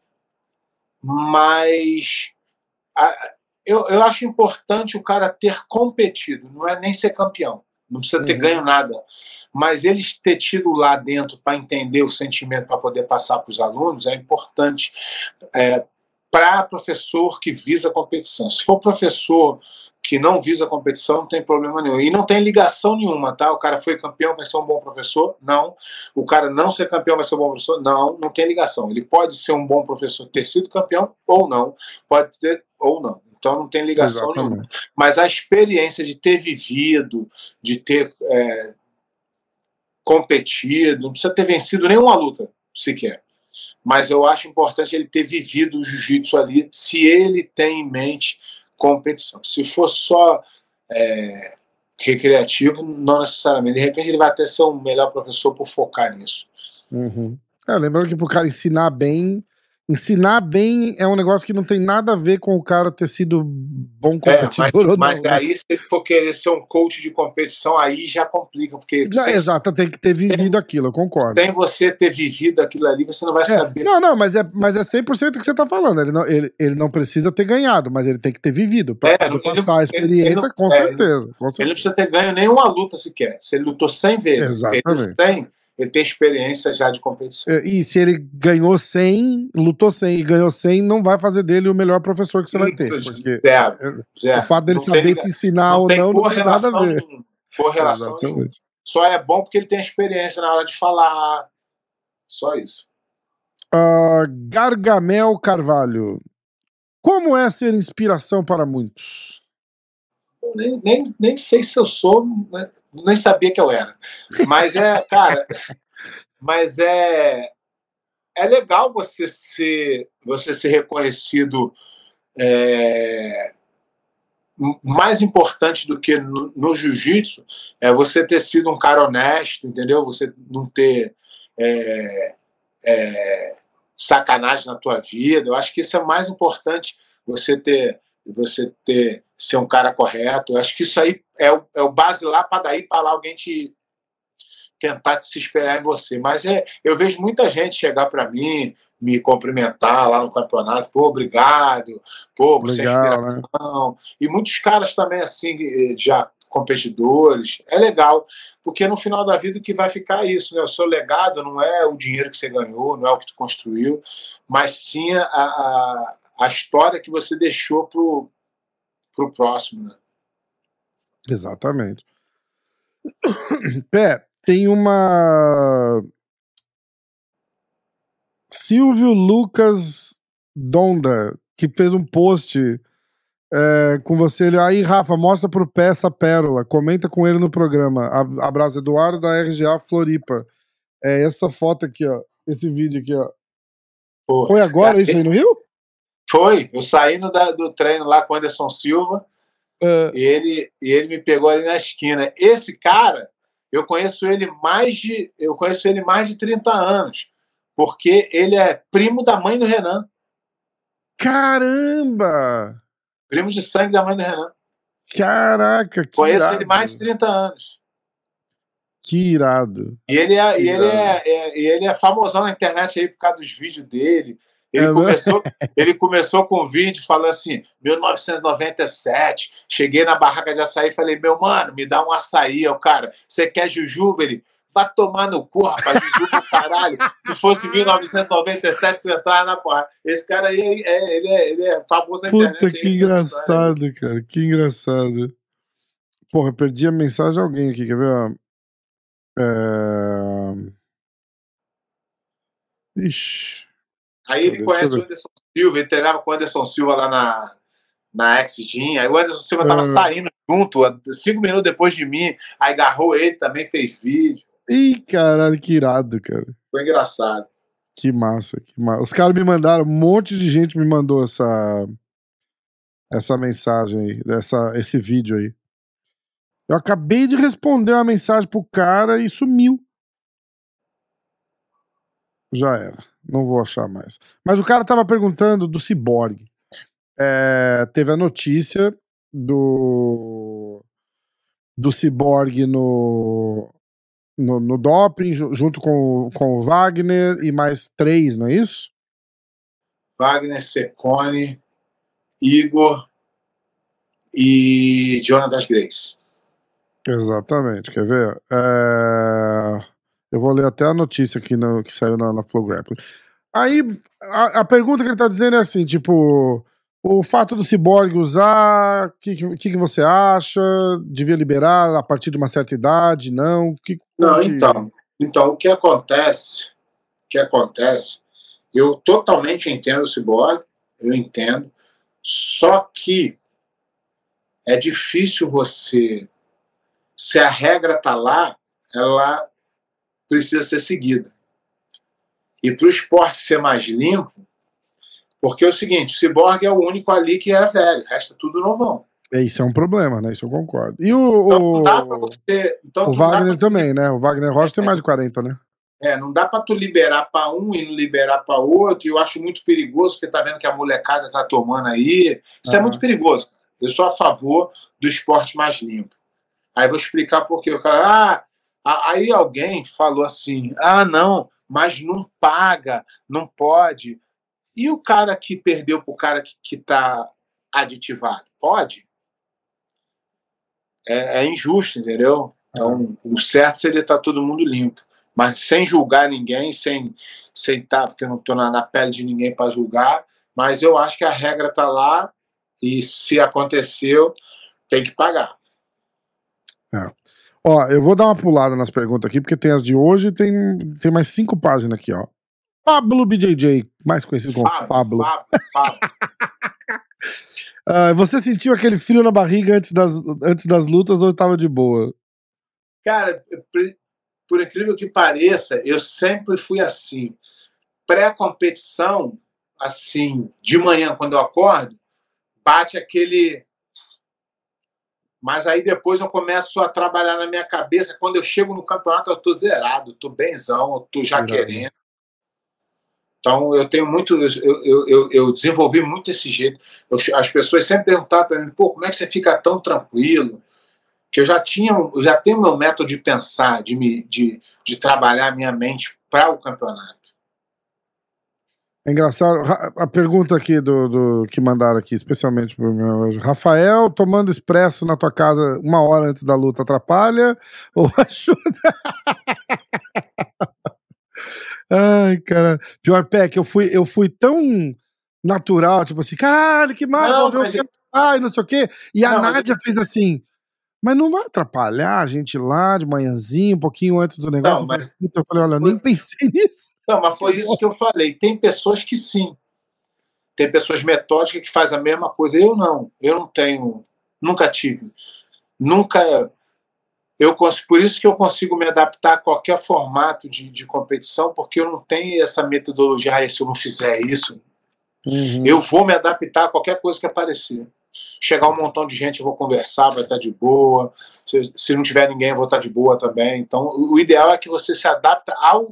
mas a, eu, eu acho importante o cara ter competido, não é nem ser campeão, não precisa ter uhum. ganho nada, mas eles ter tido lá dentro para entender o sentimento, para poder passar para os alunos, é importante. É, para professor que visa competição. Se for professor que não visa competição, não tem problema nenhum. E não tem ligação nenhuma, tá? O cara foi campeão, vai ser um bom professor? Não. O cara não ser campeão vai ser um bom professor? Não, não tem ligação. Ele pode ser um bom professor, ter sido campeão ou não. Pode ter ou não. Então não tem ligação Exatamente. nenhuma. Mas a experiência de ter vivido, de ter é, competido, não precisa ter vencido nenhuma luta sequer. Mas eu acho importante ele ter vivido o jiu-jitsu ali, se ele tem em mente competição. Se for só é, recreativo, não necessariamente. De repente ele vai até ser um melhor professor por focar nisso. Uhum. É, lembrando que pro cara ensinar bem, ensinar bem é um negócio que não tem nada a ver com o cara ter sido bom competidor é, mas, ou não. Mas né? aí, se ele for querer ser um coach de competição, aí já complica, porque... Não, sem, exato, tem que ter vivido tem, aquilo, eu concordo. Sem você ter vivido aquilo ali, você não vai é, saber. Não, não, mas é, mas é cem por cento o que você tá falando. Ele não, ele, ele não precisa ter ganhado, mas ele tem que ter vivido pra é, poder passar ele, a experiência, ele não, com, é, certeza, com certeza. Ele não precisa ter ganho nenhuma luta sequer. Se ele lutou cem vezes, Exatamente. ele tem... Ele tem experiência já de competição. E se ele ganhou cem, lutou cem e ganhou cem, não vai fazer dele o melhor professor que você vai ter. Porque zero, zero. O fato dele não saber tem, te ensinar não ou não, não tem nada a ver. Correlação nenhuma. Só é bom porque ele tem experiência na hora de falar. Só isso. Uh, Gargamel Carvalho. Como é ser inspiração para muitos? Eu nem, nem, nem sei se eu sou, né? Nem sabia que eu era. Mas é, cara, mas é, é legal você ser, você ser reconhecido. É, mais importante do que no, no jiu-jitsu é você ter sido um cara honesto, entendeu? Você não ter é, é, sacanagem na tua vida. Eu acho que isso é mais importante, você ter, você ter ser um cara correto. Eu acho que isso aí é o, é o base lá para daí para lá alguém te tentar se espelhar em você. Mas é, eu vejo muita gente chegar para mim, me cumprimentar lá no campeonato, pô, obrigado, pô, você Legal, é inspiração. Né? E muitos caras também, assim, já competidores. É legal, porque no final da vida o que vai ficar é isso, né? O seu legado não é o dinheiro que você ganhou, não é o que tu construiu, mas sim a, a, a história que você deixou pro, pro próximo, né? Exatamente. Pé, tem uma... Silvio Lucas Donda, que fez um post é, com você. Ele, aí, Rafa, mostra pro Pé essa pérola. Comenta com ele no programa. Abraço, Eduardo da R G A Floripa. É essa foto aqui, ó. Esse vídeo aqui, ó. Pô, foi agora isso aí no Rio? Foi. Eu saindo da, do treino lá com o Anderson Silva uh... e, ele, e ele me pegou ali na esquina. Esse cara, eu conheço ele mais de, eu conheço ele mais de trinta anos. Porque ele é primo da mãe do Renan. Caramba! Primo de sangue da mãe do Renan. Caraca, que Conheço irado. ele mais de trinta anos. Que irado. E ele é, e ele é, é, e ele é famosão na internet aí por causa dos vídeos dele. Ele, É, começou, ele começou com um vídeo falando assim, mil novecentos e noventa e sete, cheguei na barraca de açaí e falei, meu mano, me dá um açaí. Eu, cara, você quer jujuba? Ele, vai tomar no cu, rapaz, jujuba caralho. Se fosse mil novecentos e noventa e sete, tu entrava na porra. Esse cara aí, é, ele, é, ele é famoso na internet. Puta, que engraçado, cara, que engraçado. Porra, eu perdi a mensagem de alguém aqui, quer ver? É... Ixi. Aí ele Deixa conhece eu o ver. Anderson Silva, ele treinava com o Anderson Silva lá na, na X-Gym. Aí o Anderson Silva tava Ah. saindo junto, cinco minutos depois de mim. Aí agarrou ele, também fez vídeo. Ih, caralho, que irado, cara. Foi engraçado. Que massa, que massa. Os caras me mandaram, um monte de gente me mandou essa essa mensagem aí, essa, esse vídeo aí. Eu acabei de responder uma mensagem pro cara e sumiu. Já era. Não vou achar mais. Mas o cara tava perguntando do Cyborg. É, teve a notícia do do Cyborg no, no, no doping, ju- junto com, com o Wagner e mais três, não é isso? Wagner, Secone, Igor e Jonathan Grace. Exatamente, quer ver? É, eu vou ler até a notícia aqui no, que saiu na, na Flow Grappling. Aí, a, a pergunta que ele tá dizendo é assim, tipo, o fato do Cyborg usar, o que, que, que você acha? Devia liberar a partir de uma certa idade? Não? Que, Não, que- então, então, o que acontece, o que acontece, eu totalmente entendo o Cyborg, eu entendo, só que é difícil você, se a regra está lá, ela precisa ser seguida. E para o esporte ser mais limpo, porque é o seguinte, o Cyborg é o único ali que é velho, o resto é tudo novão. É, isso é um problema, né? Isso eu concordo. E o, Então não dá para o, você... Então, o não dá Wagner pra- também, né? O Wagner Rocha tem mais de quarenta, né? É, não dá para tu liberar para um e não liberar para outro, e eu acho muito perigoso, porque tá vendo que a molecada tá tomando aí. Isso é Ah. muito perigoso, cara. Eu sou a favor do esporte mais limpo. Aí vou explicar por quê. O cara, ah, a- aí alguém falou assim, ah, não, mas não paga, não pode. E o cara que perdeu pro cara que, que tá aditivado? Pode? É, é injusto, entendeu? Então, o certo seria estar todo mundo limpo. Mas sem julgar ninguém, sem sem estar, porque eu não estou na, na pele de ninguém para julgar, mas eu acho que a regra está lá e se aconteceu, tem que pagar. Ó, eu vou dar uma pulada nas perguntas aqui, porque tem as de hoje e tem, tem mais cinco páginas aqui, ó. Pablo B J J, mais conhecido como Fábio, Pablo. Fábio, Fábio. Ah, você sentiu aquele frio na barriga antes das, antes das lutas ou tava de boa? Cara, por, por incrível que pareça, eu sempre fui assim. Pré-competição, assim, de manhã, quando eu acordo, bate aquele... Mas aí depois eu começo a trabalhar na minha cabeça. Quando eu chego no campeonato, eu tô zerado, tô benzão, eu tô já Irado. querendo. Então eu tenho muito... Eu, eu, eu, eu desenvolvi muito esse jeito. Eu, as pessoas sempre perguntavam para mim, pô, como é que você fica tão tranquilo? Que eu já tinha, eu já tenho meu método de pensar, de, me, de, de trabalhar a minha mente para o campeonato. É engraçado, Ra- a pergunta aqui do, do que mandaram aqui, especialmente pro meu hoje. Rafael, tomando expresso na tua casa uma hora antes da luta atrapalha ou ajuda? Ai, cara. Pior pé que eu fui, eu fui tão natural, tipo assim, caralho, que massa, Não, vou ver o mas que eu- ai, não sei o quê. E a Não, mas Nádia fez assim, mas não vai atrapalhar a gente ir lá de manhãzinho, um pouquinho antes do negócio. Não, eu, falei, mas- puta, eu falei, olha, eu nem pensei nisso. Não, mas foi isso que eu falei. Tem pessoas que sim. Tem pessoas metódicas que fazem a mesma coisa. Eu não. Eu não tenho. Nunca tive. Nunca. Eu consigo, por isso que eu consigo me adaptar a qualquer formato de, de competição, porque eu não tenho essa metodologia. Ah, se eu não fizer isso, Uhum. eu vou me adaptar a qualquer coisa que aparecer. Chegar um montão de gente, eu vou conversar, vai estar de boa. Se, se não tiver ninguém, eu vou estar de boa também. Então, o, o ideal é que você se adapte ao,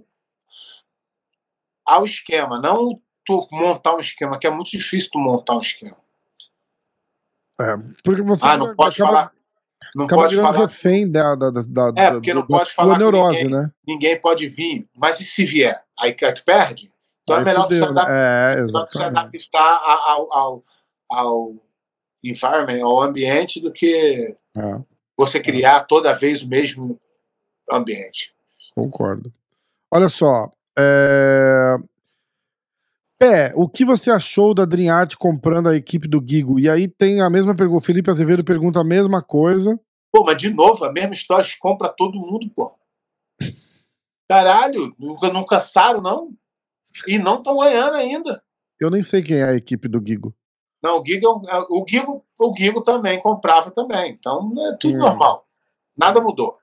ao esquema, não tu montar um esquema, que é muito difícil tu montar um esquema. É, porque você Ah, não pode acaba, falar. Não acaba pode virando falar. refém da, da, da, da, É, porque não da pode tua falar com neurose, ninguém. né? Ninguém pode vir. Mas e se vier? Aí que tu perde? Então Aí é melhor fudeu, tu se adaptar, né? É, melhor tu se exatamente. adaptar ao, ao, ao environment, ao ambiente, do que É, você criar toda vez o mesmo ambiente. concordo. Olha só. É... É, o que você achou da Dream Art comprando a equipe do Gigo? E aí tem a mesma pergunta. O Felipe Azevedo pergunta a mesma coisa. Pô, mas de novo, a mesma história, eles compram todo mundo, pô. Caralho, nunca, não cansaram, não? E não estão ganhando ainda. Eu nem sei quem é a equipe do Gigo. Não, o Gigo, o Gigo, o Gigo também comprava também. Então é tudo Hum. normal. Nada mudou.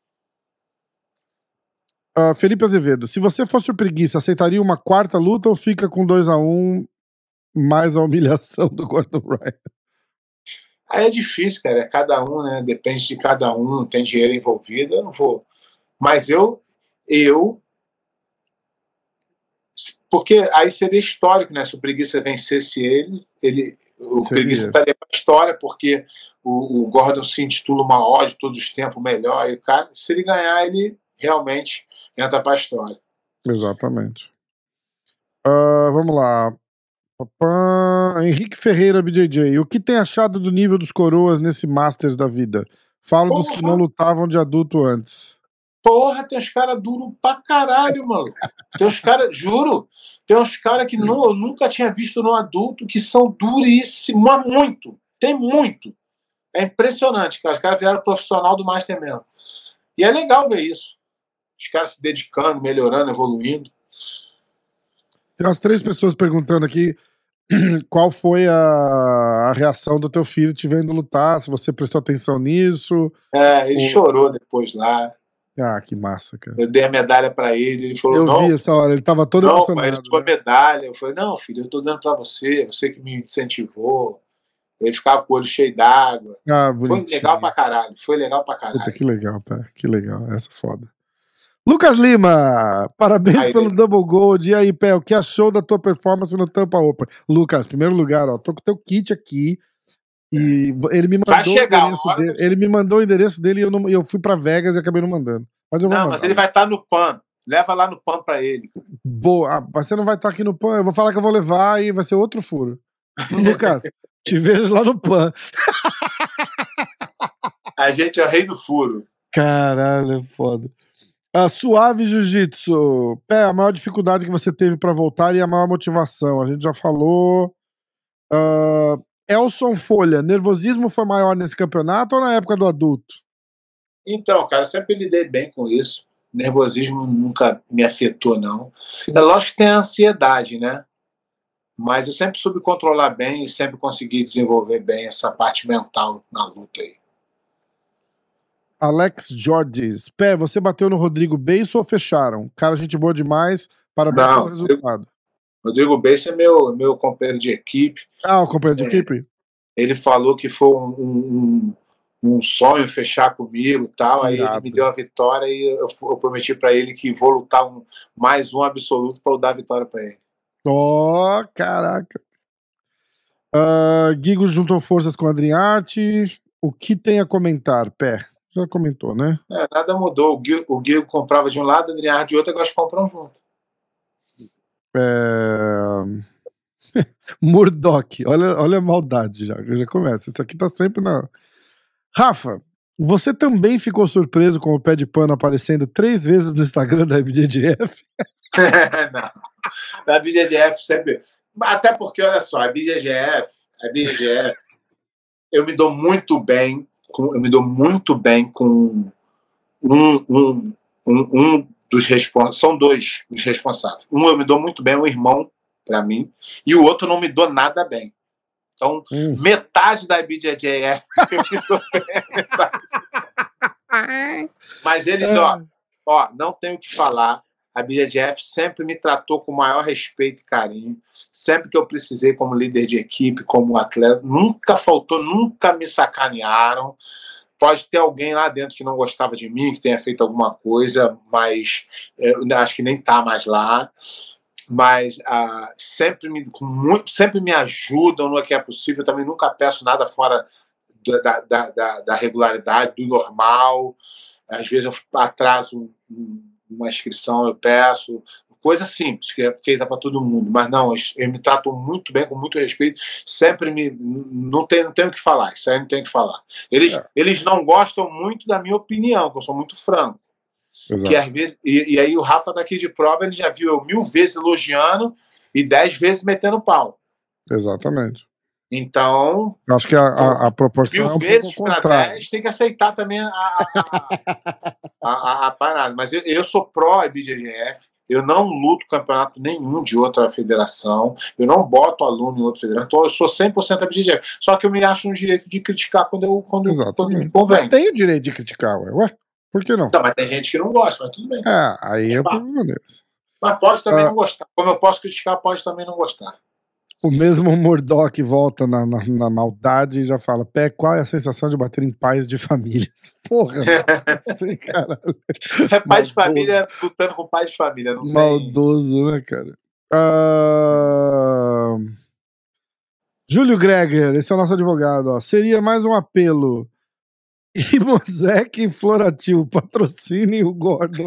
Uh, Felipe Azevedo, se você fosse o Preguiça, aceitaria uma quarta luta ou fica com dois a um mais a humilhação do Gordon Ryan? Aí é difícil, cara. É cada um, né? Depende de cada um, não tem dinheiro envolvido. Eu não vou. Mas eu, eu. Porque aí seria histórico, né? Se o Preguiça vencesse ele, ele o Seria. Preguiça estaria para a história, porque o, o Gordon se intitula o maior de todos os tempos, o melhor. E o cara, se ele ganhar, ele realmente entra para a história. Exatamente. Uh, vamos lá. Papá. Henrique Ferreira, B J J. O que tem achado do nível dos coroas nesse Masters da vida? Falo Porra. dos que não lutavam de adulto antes. Porra, tem uns caras duros pra caralho, mano. Tem uns caras, juro, tem uns caras que não, eu nunca tinha visto no adulto que são duríssimos, mas muito. Tem muito. É impressionante, cara. Os caras viraram profissional do Master mesmo. E é legal ver isso. Os caras se dedicando, melhorando, evoluindo. Tem umas três pessoas perguntando aqui qual foi a, a reação do teu filho te vendo lutar, se você prestou atenção nisso. É, ele o... chorou depois lá. Ah, que massa, cara. Eu dei a medalha pra ele, ele falou, eu não, vi essa hora, ele tava todo não, emocionado. mas sua né? medalha. Eu falei, não, filho, eu tô dando pra você, você que me incentivou. Ele ficava com o olho cheio d'água. Ah, foi legal pra caralho, foi legal pra caralho. Puta, que legal, pá, que legal, essa é foda. Lucas Lima, parabéns aí, pelo né? Double Gold. E aí, Pé, o que achou da tua performance no Tampa Open? Lucas, primeiro lugar, ó, tô com o teu kit aqui. E ele me mandou vai chegar, o endereço hora dele. que... Ele me mandou o endereço dele e eu, não, eu fui pra Vegas e acabei não mandando. Mas eu vou não, mandar. mas ele vai estar no P A N. Leva lá no P A N pra ele. Boa, ah, mas você não vai estar aqui no P A N. Eu vou falar que eu vou levar e vai ser outro furo. Lucas, te vejo lá no P A N. A gente é o rei do furo. Caralho, é foda. Ah, Suave Jiu-Jitsu. Pé, a maior dificuldade que você teve pra voltar e a maior motivação. A gente já falou. Uh, Elson Folha, nervosismo foi maior nesse campeonato ou na época do adulto? Então, cara, eu sempre lidei bem com isso. Nervosismo nunca me afetou, não. É lógico que tem a ansiedade, né? Mas eu sempre soube controlar bem e sempre consegui desenvolver bem essa parte mental na luta aí. Alex Jorges. Pé, você bateu no Rodrigo Beiço ou fecharam? Cara, gente boa demais. Parabéns não, pelo resultado. Rodrigo Beiço é meu, meu companheiro de equipe. Ah, o companheiro de é, equipe? Ele falou que foi um, um, um sonho fechar comigo e tal. Aí Irado. ele me deu a vitória e eu, eu prometi para ele que vou lutar um, mais um absoluto para eu dar a vitória para ele. Ó, oh, caraca. Uh, Gigo juntou forças com a Dream Art. O que tem a comentar, Pé? Já comentou, né? É, nada mudou. O Gigo, o Gigo comprava de um lado, a Adriano de outro, agora eles compram junto. É... Murdoch, olha, olha a maldade já, já começa. Isso aqui tá sempre na. Rafa, você também ficou surpreso com o pé de pano aparecendo três vezes no Instagram da I B J J F? Não. Da B J J F sempre. Até porque, olha só, a B J J F, a B J J F, eu me dou muito bem, com, eu me dou muito bem com um, um, um, um dos responsáveis. São dois os responsáveis. Um eu me dou muito bem, um irmão para mim, e o outro não me dou nada bem. Então, hum. metade da B J J F eu me dou bem, metade. Mas eles, ó, ó, não tenho o que falar. A B J J F sempre me tratou com o maior respeito e carinho. Sempre que eu precisei como líder de equipe, como atleta, nunca faltou, nunca me sacanearam. Pode ter alguém lá dentro que não gostava de mim, que tenha feito alguma coisa, mas eu acho que nem está mais lá. Mas ah, sempre, me, muito, sempre me ajudam no que é possível. Eu também nunca peço nada fora da, da, da, da regularidade, do normal. Às vezes eu atraso um, uma inscrição, eu peço. coisa simples, que é feita para todo mundo, mas não, eles, eles me tratam muito bem, com muito respeito, sempre me, não tenho, não tenho o que falar, isso aí não tenho o que falar. Eles, É. eles não gostam muito da minha opinião, que eu sou muito franco. Exato. Que às vezes, e, e aí o Rafa tá aqui de prova, ele já viu eu mil vezes elogiando e dez vezes metendo pau. Exatamente. Então, Eu acho que a, a, a proporção mil é um vezes pouco ao para contrário. dez tem que aceitar também a, a, a, a, a, a parada. Mas eu, eu sou pró-I B J J F, eu não luto campeonato nenhum de outra federação, eu não boto aluno em outra federação, então eu sou cem por cento I B J J F. Só que eu me acho no direito de criticar quando, eu, quando, quando me convém. Mas tem o direito de criticar, ué. Ué, por que não? Não, mas tem gente que não gosta, mas tudo bem. É, aí é o problema deles. Mas pode também Ah. não gostar. Como eu posso criticar, pode também não gostar. O mesmo Murdoch volta na, na, na maldade e já fala: Pé, qual é a sensação de bater em pais de famílias? Porra, assim, caralho. É pai Maldoso. de família lutando com pai de família. Não Maldoso, tem... né, cara? Ah... Júlio Greger, esse é o nosso advogado. Ó. Seria mais um apelo. Imosec e Floratil, patrocinem o Gordon.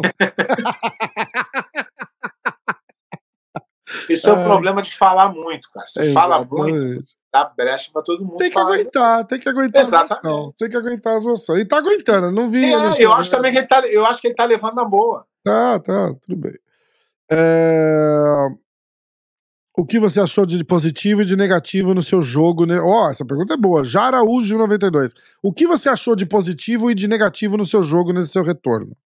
Isso é o Ai. problema de falar muito, cara. Você fala muito, Exatamente. dá brecha pra todo mundo Tem que falar. aguentar, tem que aguentar as Exatamente. ações. Tem que aguentar as ações. E tá aguentando, não vi. É, ele eu acho chegando. também que ele tá, eu acho que ele tá levando na boa. Tá, tá, tudo bem. É... O que você achou de positivo e de negativo no seu jogo? Né? Ó, oh, essa pergunta é boa. Jaraújo noventa e dois. O que você achou de positivo e de negativo no seu jogo nesse seu retorno?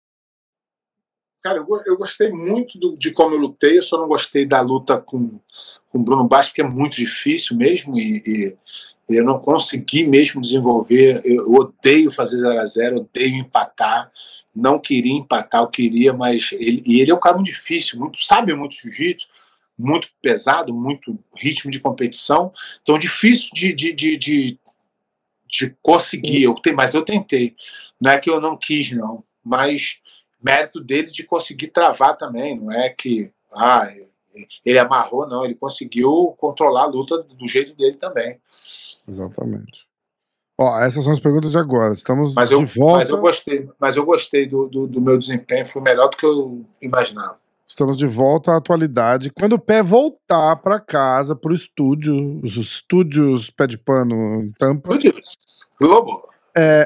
Cara, eu, eu gostei muito do, de como eu lutei, eu só não gostei da luta com o Bruno Bastos, porque é muito difícil mesmo, e, e eu não consegui mesmo desenvolver. Eu, eu odeio fazer zero a zero, odeio empatar, não queria empatar, eu queria, mas ele, e ele é um cara muito difícil, muito, sabe muito jiu-jitsu, muito pesado, muito ritmo de competição, então difícil de, de, de, de, de conseguir, eu, mas eu tentei, não é que eu não quis não, mas mérito dele de conseguir travar também, não é que ah, ele amarrou, não, ele conseguiu controlar a luta do jeito dele também. Exatamente. Ó, essas são as perguntas de agora. Estamos mas de eu, volta. Mas eu gostei, mas eu gostei do, do, do meu desempenho, foi melhor do que eu imaginava. Estamos de volta à atualidade. Quando o Pé voltar para casa, pro estúdio, os estúdios Pé de Pano em Tampa. Globo. É,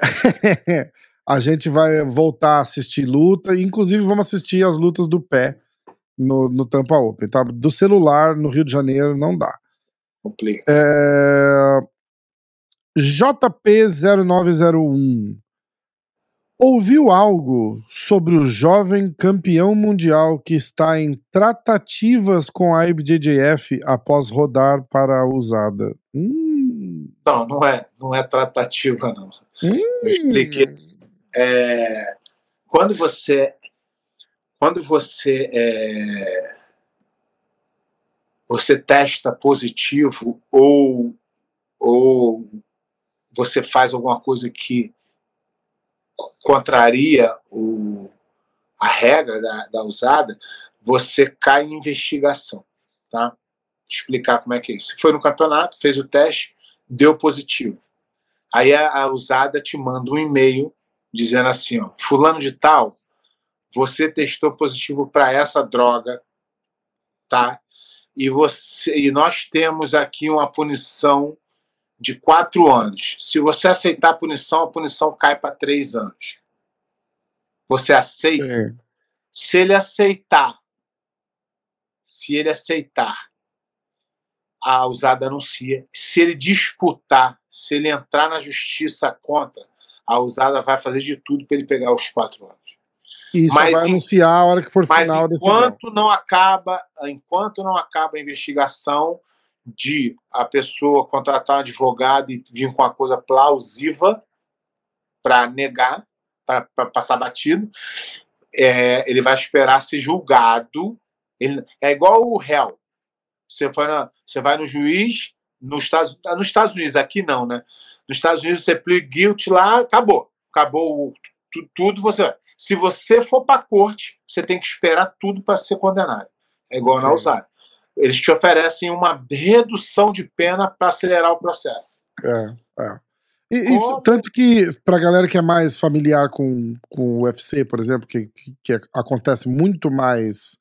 a gente vai voltar a assistir luta, inclusive vamos assistir as lutas do Pé no, no Tampa Open, tá? Do celular no Rio de Janeiro não dá. Complica. É... J P zero nove zero um. Ouviu algo sobre o jovem campeão mundial que está em tratativas com a I B J J F após rodar para a usada? Hum. Não, não é, não é tratativa, não. Hum. Eu expliquei. É, quando você, quando você, é, você testa positivo ou, ou você faz alguma coisa que contraria o, a regra da, da usada, você cai em investigação, tá? Vou explicar como é que é isso. Você foi no campeonato, fez o teste, deu positivo. Aí a, a usada te manda um e-mail dizendo assim, ó, fulano de tal, você testou positivo para essa droga, tá? E, você, e nós temos aqui uma punição de quatro anos. Se você aceitar a punição, a punição cai para três anos. Você aceita? É. Se ele aceitar, se ele aceitar, a usada anuncia. Se ele disputar, se ele entrar na justiça contra, a usada vai fazer de tudo para ele pegar os quatro anos. E só mas vai em, anunciar a hora que for mas final a decisão. Enquanto não acaba, enquanto não acaba a investigação de a pessoa contratar um advogado e vir com uma coisa plausível para negar, para passar batido, é, ele vai esperar ser julgado. Ele, é igual o réu. Você vai, na, você vai no juiz, nos Estados, nos Estados Unidos, aqui não, né? Nos Estados Unidos você plead guilty lá, acabou. Acabou tudo, tudo você. Se você for para a corte, você tem que esperar tudo para ser condenado. É igual Sim. na usada. Eles te oferecem uma redução de pena para acelerar o processo. É, é. E, e, tanto que, pra galera que é mais familiar com, com o U F C, por exemplo, que, que, que acontece muito mais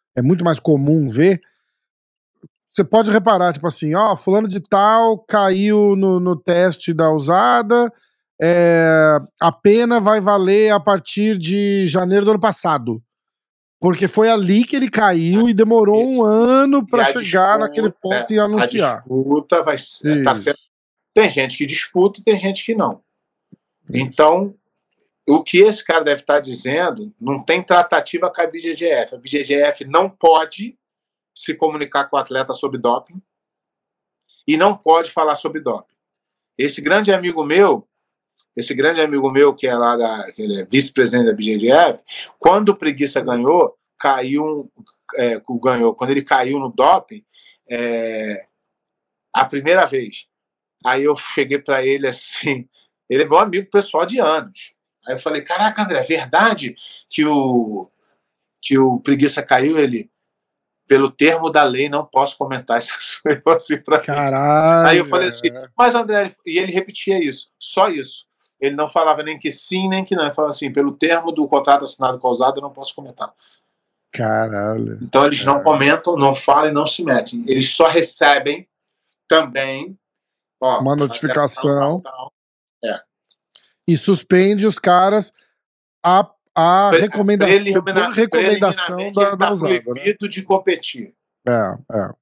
é muito mais comum ver, você pode reparar, tipo assim, ó, fulano de tal caiu no, no teste da usada, é, a pena vai valer a partir de janeiro do ano passado. Porque foi ali que ele caiu e demorou um ano pra chegar disputa, naquele ponto é, e anunciar. A disputa vai ser, tá sendo, tem gente que disputa e tem gente que não. Isso. Então, o que esse cara deve estar dizendo, não tem tratativa com a B J J F. A B J J F não pode se comunicar com o atleta sobre doping e não pode falar sobre doping. Esse grande amigo meu, esse grande amigo meu que é lá da, que ele é vice-presidente da B J J F, quando o Preguiça ganhou, caiu, é, ganhou, quando ele caiu no doping, é, a primeira vez, aí eu cheguei para ele assim, ele é meu amigo pessoal de anos. Aí eu falei, caraca, André, é verdade que o, que o Preguiça caiu? Ele, pelo termo da lei, não posso comentar essas coisas assim pra mim. Caralho. Aí eu falei assim, mas André, e ele repetia isso, só isso. Ele não falava nem que sim, nem que não. Ele falava assim, pelo termo do contrato assinado com a usada, eu não posso comentar. Caralho. Então eles não Caralho. comentam, não falam e não se metem. Eles só recebem também, ó, uma notificação. Tal, tal, tal. É. E suspende os caras a, a recomenda Prelimina, recomendação da, da tá usada. Proibido, né, de competir. É, é.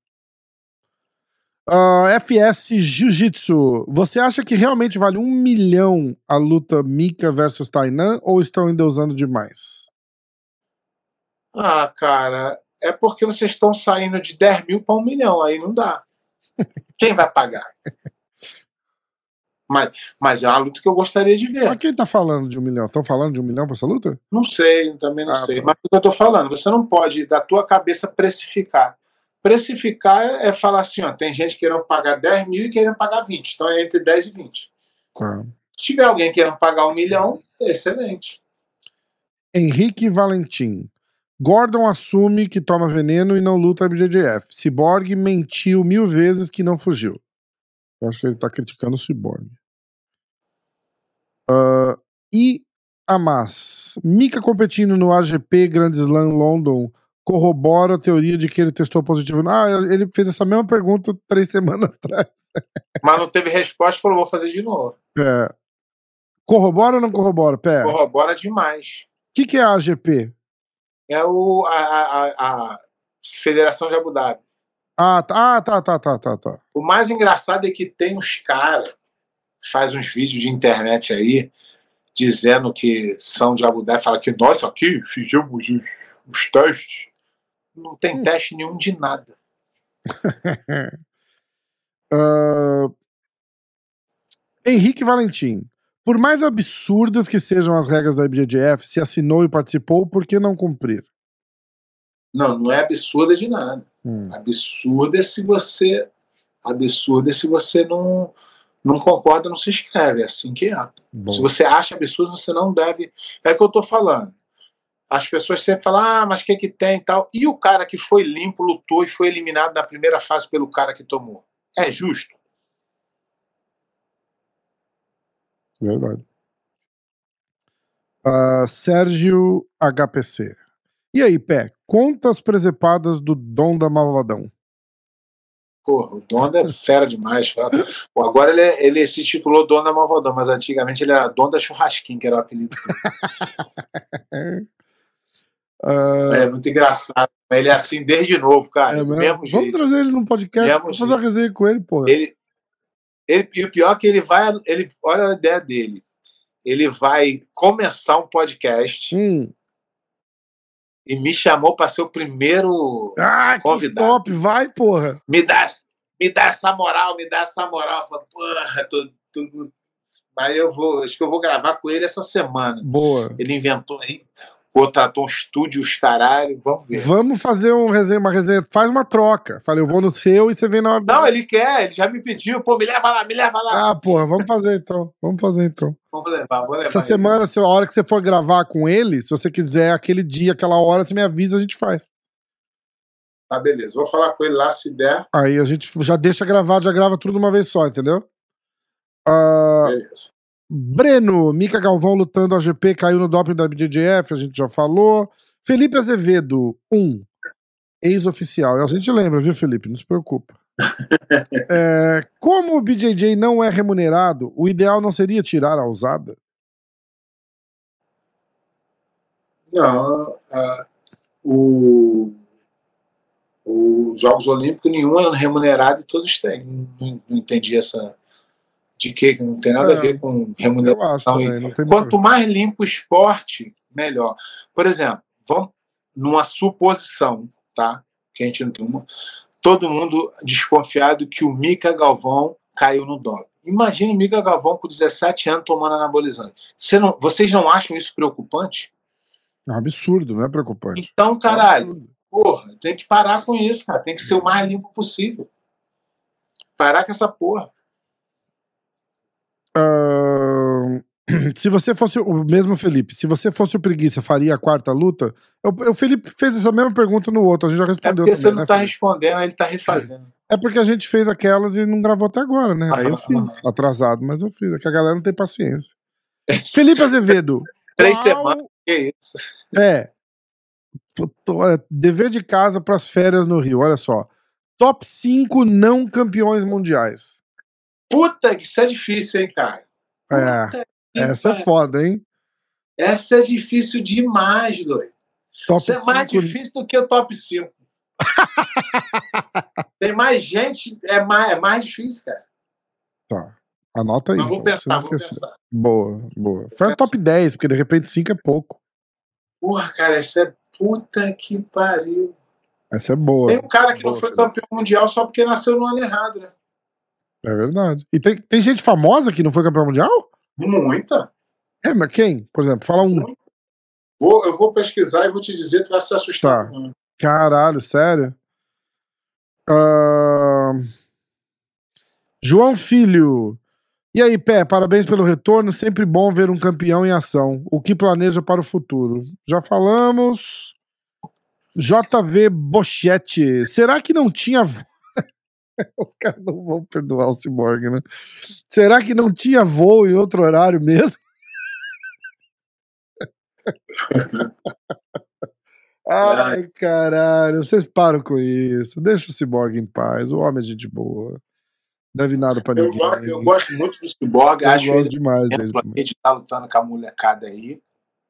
Uh, F S Jiu-Jitsu, você acha que realmente vale um milhão a luta Mika versus Tainan ou estão endeusando demais? Ah, cara, é porque vocês estão saindo de dez mil para um milhão, aí não dá. Quem vai pagar? Mas, mas é uma luta que eu gostaria de ver. Mas quem tá falando de um milhão? Estão falando de um milhão pra essa luta? Não sei, também não ah, sei. Tá. Mas o que eu tô falando, você não pode, da tua cabeça, precificar. Precificar é falar assim, ó, tem gente querendo pagar dez mil e querendo pagar vinte. Então é entre dez e vinte. Ah. Se tiver alguém querendo pagar um milhão, é excelente. Henrique Valentim. Gordon assume que toma veneno e não luta a B J J F. Cyborg mentiu mil vezes que não fugiu. Eu acho que ele tá criticando o Cyborg. Uh, e Amas. Mika competindo no A G P Grand Slam London corrobora a teoria de que ele testou positivo. Ah, ele fez essa mesma pergunta três semanas atrás. Mas não teve resposta, falou, vou fazer de novo. É. Corrobora ou não corrobora, Pé? Corrobora demais. O que, que é a A G P? É o, a, a, a Federação de Abu Dhabi. Ah, tá, ah, tá, tá, tá, tá, tá. O mais engraçado é que tem uns caras que faz uns vídeos de internet aí dizendo que são de Abu Dhabi, fala que nós aqui fizemos os, os testes. Não tem hum. teste nenhum de nada. uh... Henrique Valentim. Por mais absurdas que sejam as regras da I B J J F, se assinou e participou, por que não cumprir? Não, não é absurda de nada. Hum. Absurda é se você absurda é se você não, não concorda, não se inscreve. É assim que é. Bom. Se você acha absurdo, você não deve. É o que eu tô falando. As pessoas sempre falam, ah, mas o que que tem e tal. E o cara que foi limpo, lutou e foi eliminado na primeira fase pelo cara que tomou? É justo? Verdade. Uh, Sérgio H P C. E aí, Pé, contas presepadas do Donda Malvadão. Porra, o Donda é fera demais. Pô, agora ele, é, ele se titulou Donda Malvadão, mas antigamente ele era Donda Churrasquinho, que era o apelido dele. uh... É muito engraçado. Ele é assim desde novo, cara. É mesmo? Mesmo Vamos jeito. trazer ele num podcast, mesmo vamos fazer uma resenha com ele, porra. Ele, ele, e o pior é que ele vai, ele, olha a ideia dele, ele vai começar um podcast hum. e me chamou para ser o primeiro ah, convidado. Que top, vai, porra. Me dá, me dá essa moral, me dá essa moral. Eu falo, porra, tô, tô... Mas eu vou, acho que eu vou gravar com ele essa semana. Boa. Ele inventou aí, contratou um estúdio, os caralho, vamos ver. Vamos fazer um resenha, uma resenha, faz uma troca. Falei, eu vou no seu e você vem na hora. Não, do... ele quer, ele já me pediu, pô, me leva lá, me leva lá. Ah, porra, vamos fazer então, vamos fazer então. Vamos levar, vamos levar. Essa semana, se a hora que você for gravar com ele, se você quiser, aquele dia, aquela hora, você me avisa, a gente faz. Tá, beleza, vou falar com ele lá, se der. Aí a gente já deixa gravado, já grava tudo de uma vez só, entendeu? Uh... Beleza. Breno, Mika Galvão lutando a G P, caiu no doping da B J J F, a gente já falou. Felipe Azevedo, um. ex-oficial. A gente lembra, viu, Felipe? Não se preocupa. É, como o B J J não é remunerado, o ideal não seria tirar a usada? Não, uh, o, os Jogos Olímpicos nenhum é remunerado e todos têm. Não, não entendi essa de que não tem nada É, a ver com Eu remuneração. acho também. Não tem Quanto muito- mais limpo o esporte, melhor. Por exemplo, vamos numa suposição, tá? Que a gente não tem uma. Todo mundo desconfiado que o Mica Galvão caiu no doping. Imagina o Mica Galvão com dezessete anos tomando anabolizante. Você não, vocês não acham isso preocupante? É um absurdo, não é preocupante. Então, É um caralho, absurdo. porra, tem que parar com isso, cara. Tem que ser o mais limpo possível. Parar com essa porra. Ahn, se você fosse o mesmo Felipe, se você fosse o Preguiça, faria a quarta luta? O, o Felipe fez essa mesma pergunta no outro, a gente já É respondeu porque você também, não né, tá Felipe? respondendo, ele tá refazendo. É porque a gente fez aquelas e não gravou até agora, né? Aí eu Aham, fiz, atrasado, mas eu fiz. É que a galera não tem paciência. Felipe Azevedo. Três qual semanas, que isso? É, tô- tô- é, dever de casa pras férias no Rio, olha só. Top cinco não campeões mundiais. Puta, que isso é difícil, hein, cara? É, Puta que essa é pariu. foda, hein? Essa é difícil demais, doido. Top Isso é mais cinco. difícil do que o top cinco. Tem mais gente, é mais, é mais difícil, cara. Tá. Anota aí. Mas vou pra você não pensar, vou esquecer. pensar. Boa, boa. Foi a top dez, porque de repente cinco é pouco. Porra, cara, essa é puta que pariu. Essa é boa. Tem um cara que não Boa, foi Felipe. campeão mundial só porque nasceu no ano errado, né? É verdade. E tem, tem gente famosa que não foi campeão mundial? Muita. É, mas quem? Por exemplo, fala um. Vou, eu vou pesquisar e vou te dizer, tu vai se assustar. Tá. Não. Caralho, sério? Ahn, João Filho. E aí, Pé, parabéns pelo retorno. Sempre bom ver um campeão em ação. O que planeja para o futuro? Já falamos. J V Bochete. Será que não tinha. vo- Os caras não vão perdoar o Cyborg, né? Será que não tinha voo em outro horário mesmo? Ai, caralho. Vocês param com isso. Deixa o Cyborg em paz. O homem é gente boa. Deve nada pra Eu, ninguém. go- eu gosto muito do Cyborg, Eu acho gosto ele demais dele exemplo, também. a gente tá lutando com a molecada aí.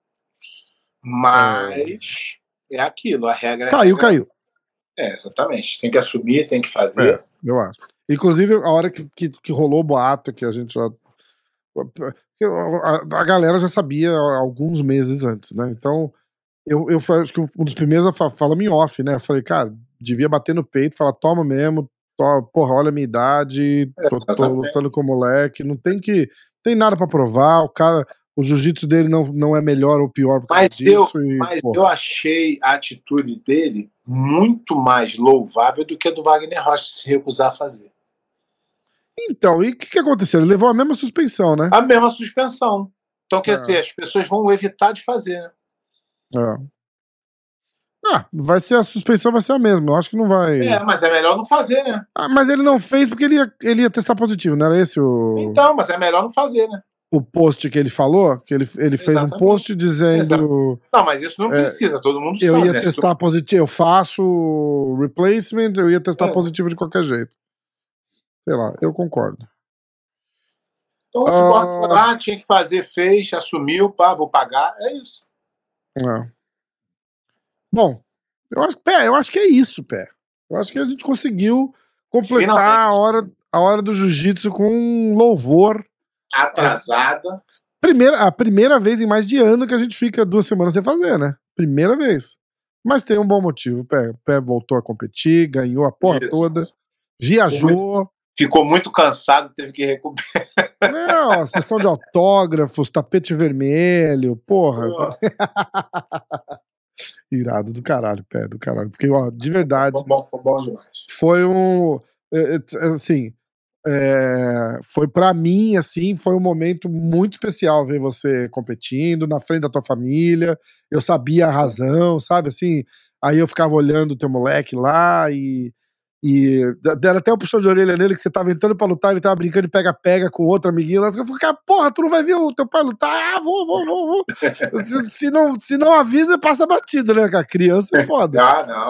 Mas é aquilo, a regra é. Caiu, regra. caiu. É, exatamente. Tem que assumir, tem que fazer. É, eu acho. Inclusive, a hora que, que, que rolou o boato, que a gente já. que A, a galera já sabia há alguns meses antes, né? Então, eu, eu fui, acho que um dos primeiros a falar, fala em off, né? Eu falei, cara, devia bater no peito, falar, toma mesmo, to, porra, olha a minha idade, tô, tô Exatamente. lutando com o moleque, não tem que. Tem nada pra provar, o cara. O jiu-jitsu dele não, não é melhor ou pior por causa Mas, eu, disso. e, mas porra. eu achei a atitude dele muito mais louvável do que a do Wagner Rocha de se recusar a fazer. Então, e o que, que aconteceu? Ele levou a mesma suspensão, né? A mesma suspensão. Então, quer É. dizer, as pessoas vão evitar de fazer, né? É. Ah, vai ser a suspensão, vai ser a mesma. Eu acho que não vai. É, mas é melhor não fazer, né? Ah, mas ele não fez porque ele ia, ele ia testar positivo, não era esse o, Então, mas é melhor não fazer, né? o post que ele falou? Que ele, ele fez um Exatamente. post dizendo Não, mas isso não É, precisa, todo mundo eu sabe, ia né? Se tu- testar positivo, eu faço replacement, eu ia testar É. positivo de qualquer jeito. Sei lá, eu concordo. Então, o Ah. Cyborg foi lá, tinha que fazer, fez, assumiu, pá, vou pagar, é isso. É. Bom, eu acho, pé, eu acho que é isso, Pé. Eu acho que a gente conseguiu completar Finalmente. a hora, a hora do jiu-jitsu com um louvor. Atrasada. Primeira, a primeira vez em mais de ano que a gente fica duas semanas sem fazer, né? Primeira vez. Mas tem um bom motivo. O Pé, Pé voltou a competir, ganhou a porra Isso. toda, viajou. Ficou muito cansado, teve que recuperar. Não, a sessão de autógrafos, tapete vermelho, porra. Irado do caralho, Pé, do caralho. Fiquei, ó, de verdade, Foi bom, foi bom demais. foi um. é, é, assim. é, foi pra mim, assim, foi um momento muito especial ver você competindo na frente da tua família. Eu sabia a razão, sabe? Assim, aí eu ficava olhando o teu moleque lá e. E deram até um puxão de orelha nele que você tava entrando pra lutar, ele tava brincando de pega-pega com outro amiguinho lá. Eu falei, cara, porra, tu não vai ver o teu pai lutar? Ah, vou, vou, vou, vou. se, se, não, se não avisa, passa batido, né, cara? Criança é foda. Ah, não.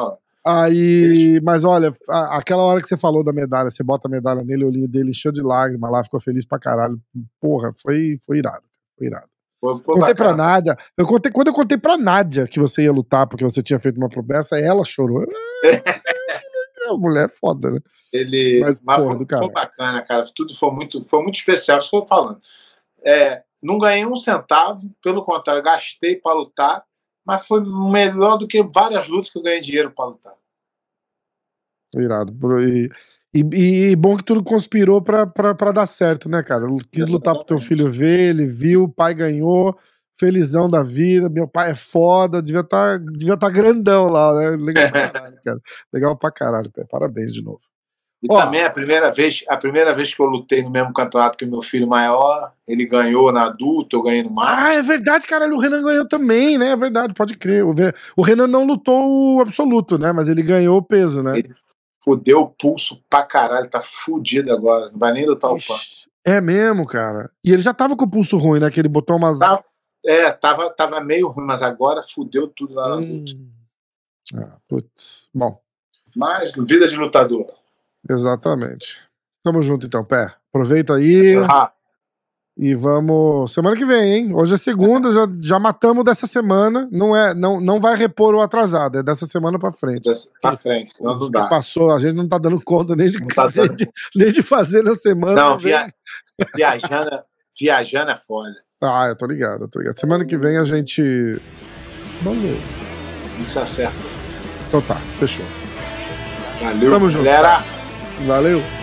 Aí, mas olha, a- aquela hora que você falou da medalha, você bota a medalha nele, o olhinho dele encheu de lágrimas lá, ficou feliz pra caralho. Porra, foi, foi irado. Foi irado. Foi, foi Contei pra bacana. Nádia. Eu contei, quando eu contei pra Nádia que você ia lutar porque você tinha feito uma promessa, ela chorou. A mulher é foda, né? Ele, Mas, mas porra, foi, do caralho. foi bacana, cara. Tudo foi muito, foi muito especial. Isso que eu tô falando. É, não ganhei um centavo, pelo contrário, gastei para lutar, mas foi melhor do que várias lutas que eu ganhei dinheiro para lutar. Irado. Bro, E, e, e bom que tudo conspirou pra, pra, pra dar certo, né, cara? Eu quis lutar pro teu Exatamente. filho ver, ele viu, o pai ganhou, felizão da vida, meu pai é foda, devia estar devia tá grandão lá, né? Legal pra caralho, cara. Legal pra caralho, pé. Parabéns de novo. E Ó. também a primeira vez, a primeira vez que eu lutei no mesmo campeonato que o meu filho maior, ele ganhou na adulta, eu ganhei no macho. Ah, é verdade, caralho, o Renan ganhou também, né? É verdade, pode crer. O, Ve- o Renan não lutou o absoluto, né? Mas ele ganhou o peso, né? Ele fudeu o pulso pra caralho, tá fudido agora, não vai nem lutar o pano. Ixi, é mesmo, cara. E ele já tava com o pulso ruim, né? Que ele botou umas. Tava, é, tava, tava meio ruim, mas agora fudeu tudo lá na luta. Hum. Ah, putz. Bom, Mas vida de lutador. exatamente. Tamo junto então, pé. Aproveita aí Ah, e vamos. Semana que vem, hein? Hoje é segunda, já, já matamos dessa semana. Não é, não, não vai repor o atrasado, é dessa semana pra frente. dessa- pra frente, senão não Os que dá. passou, a gente não tá dando conta nem de, Não tá nem dando. de, nem de fazer na semana. Não, vem. via, viajando, viajando é foda. Ah, eu tô ligado, eu tô ligado. Semana que vem a gente. Vamos ver. Isso é certo. Então tá, fechou. Valeu, Tamo junto, galera. Valeu.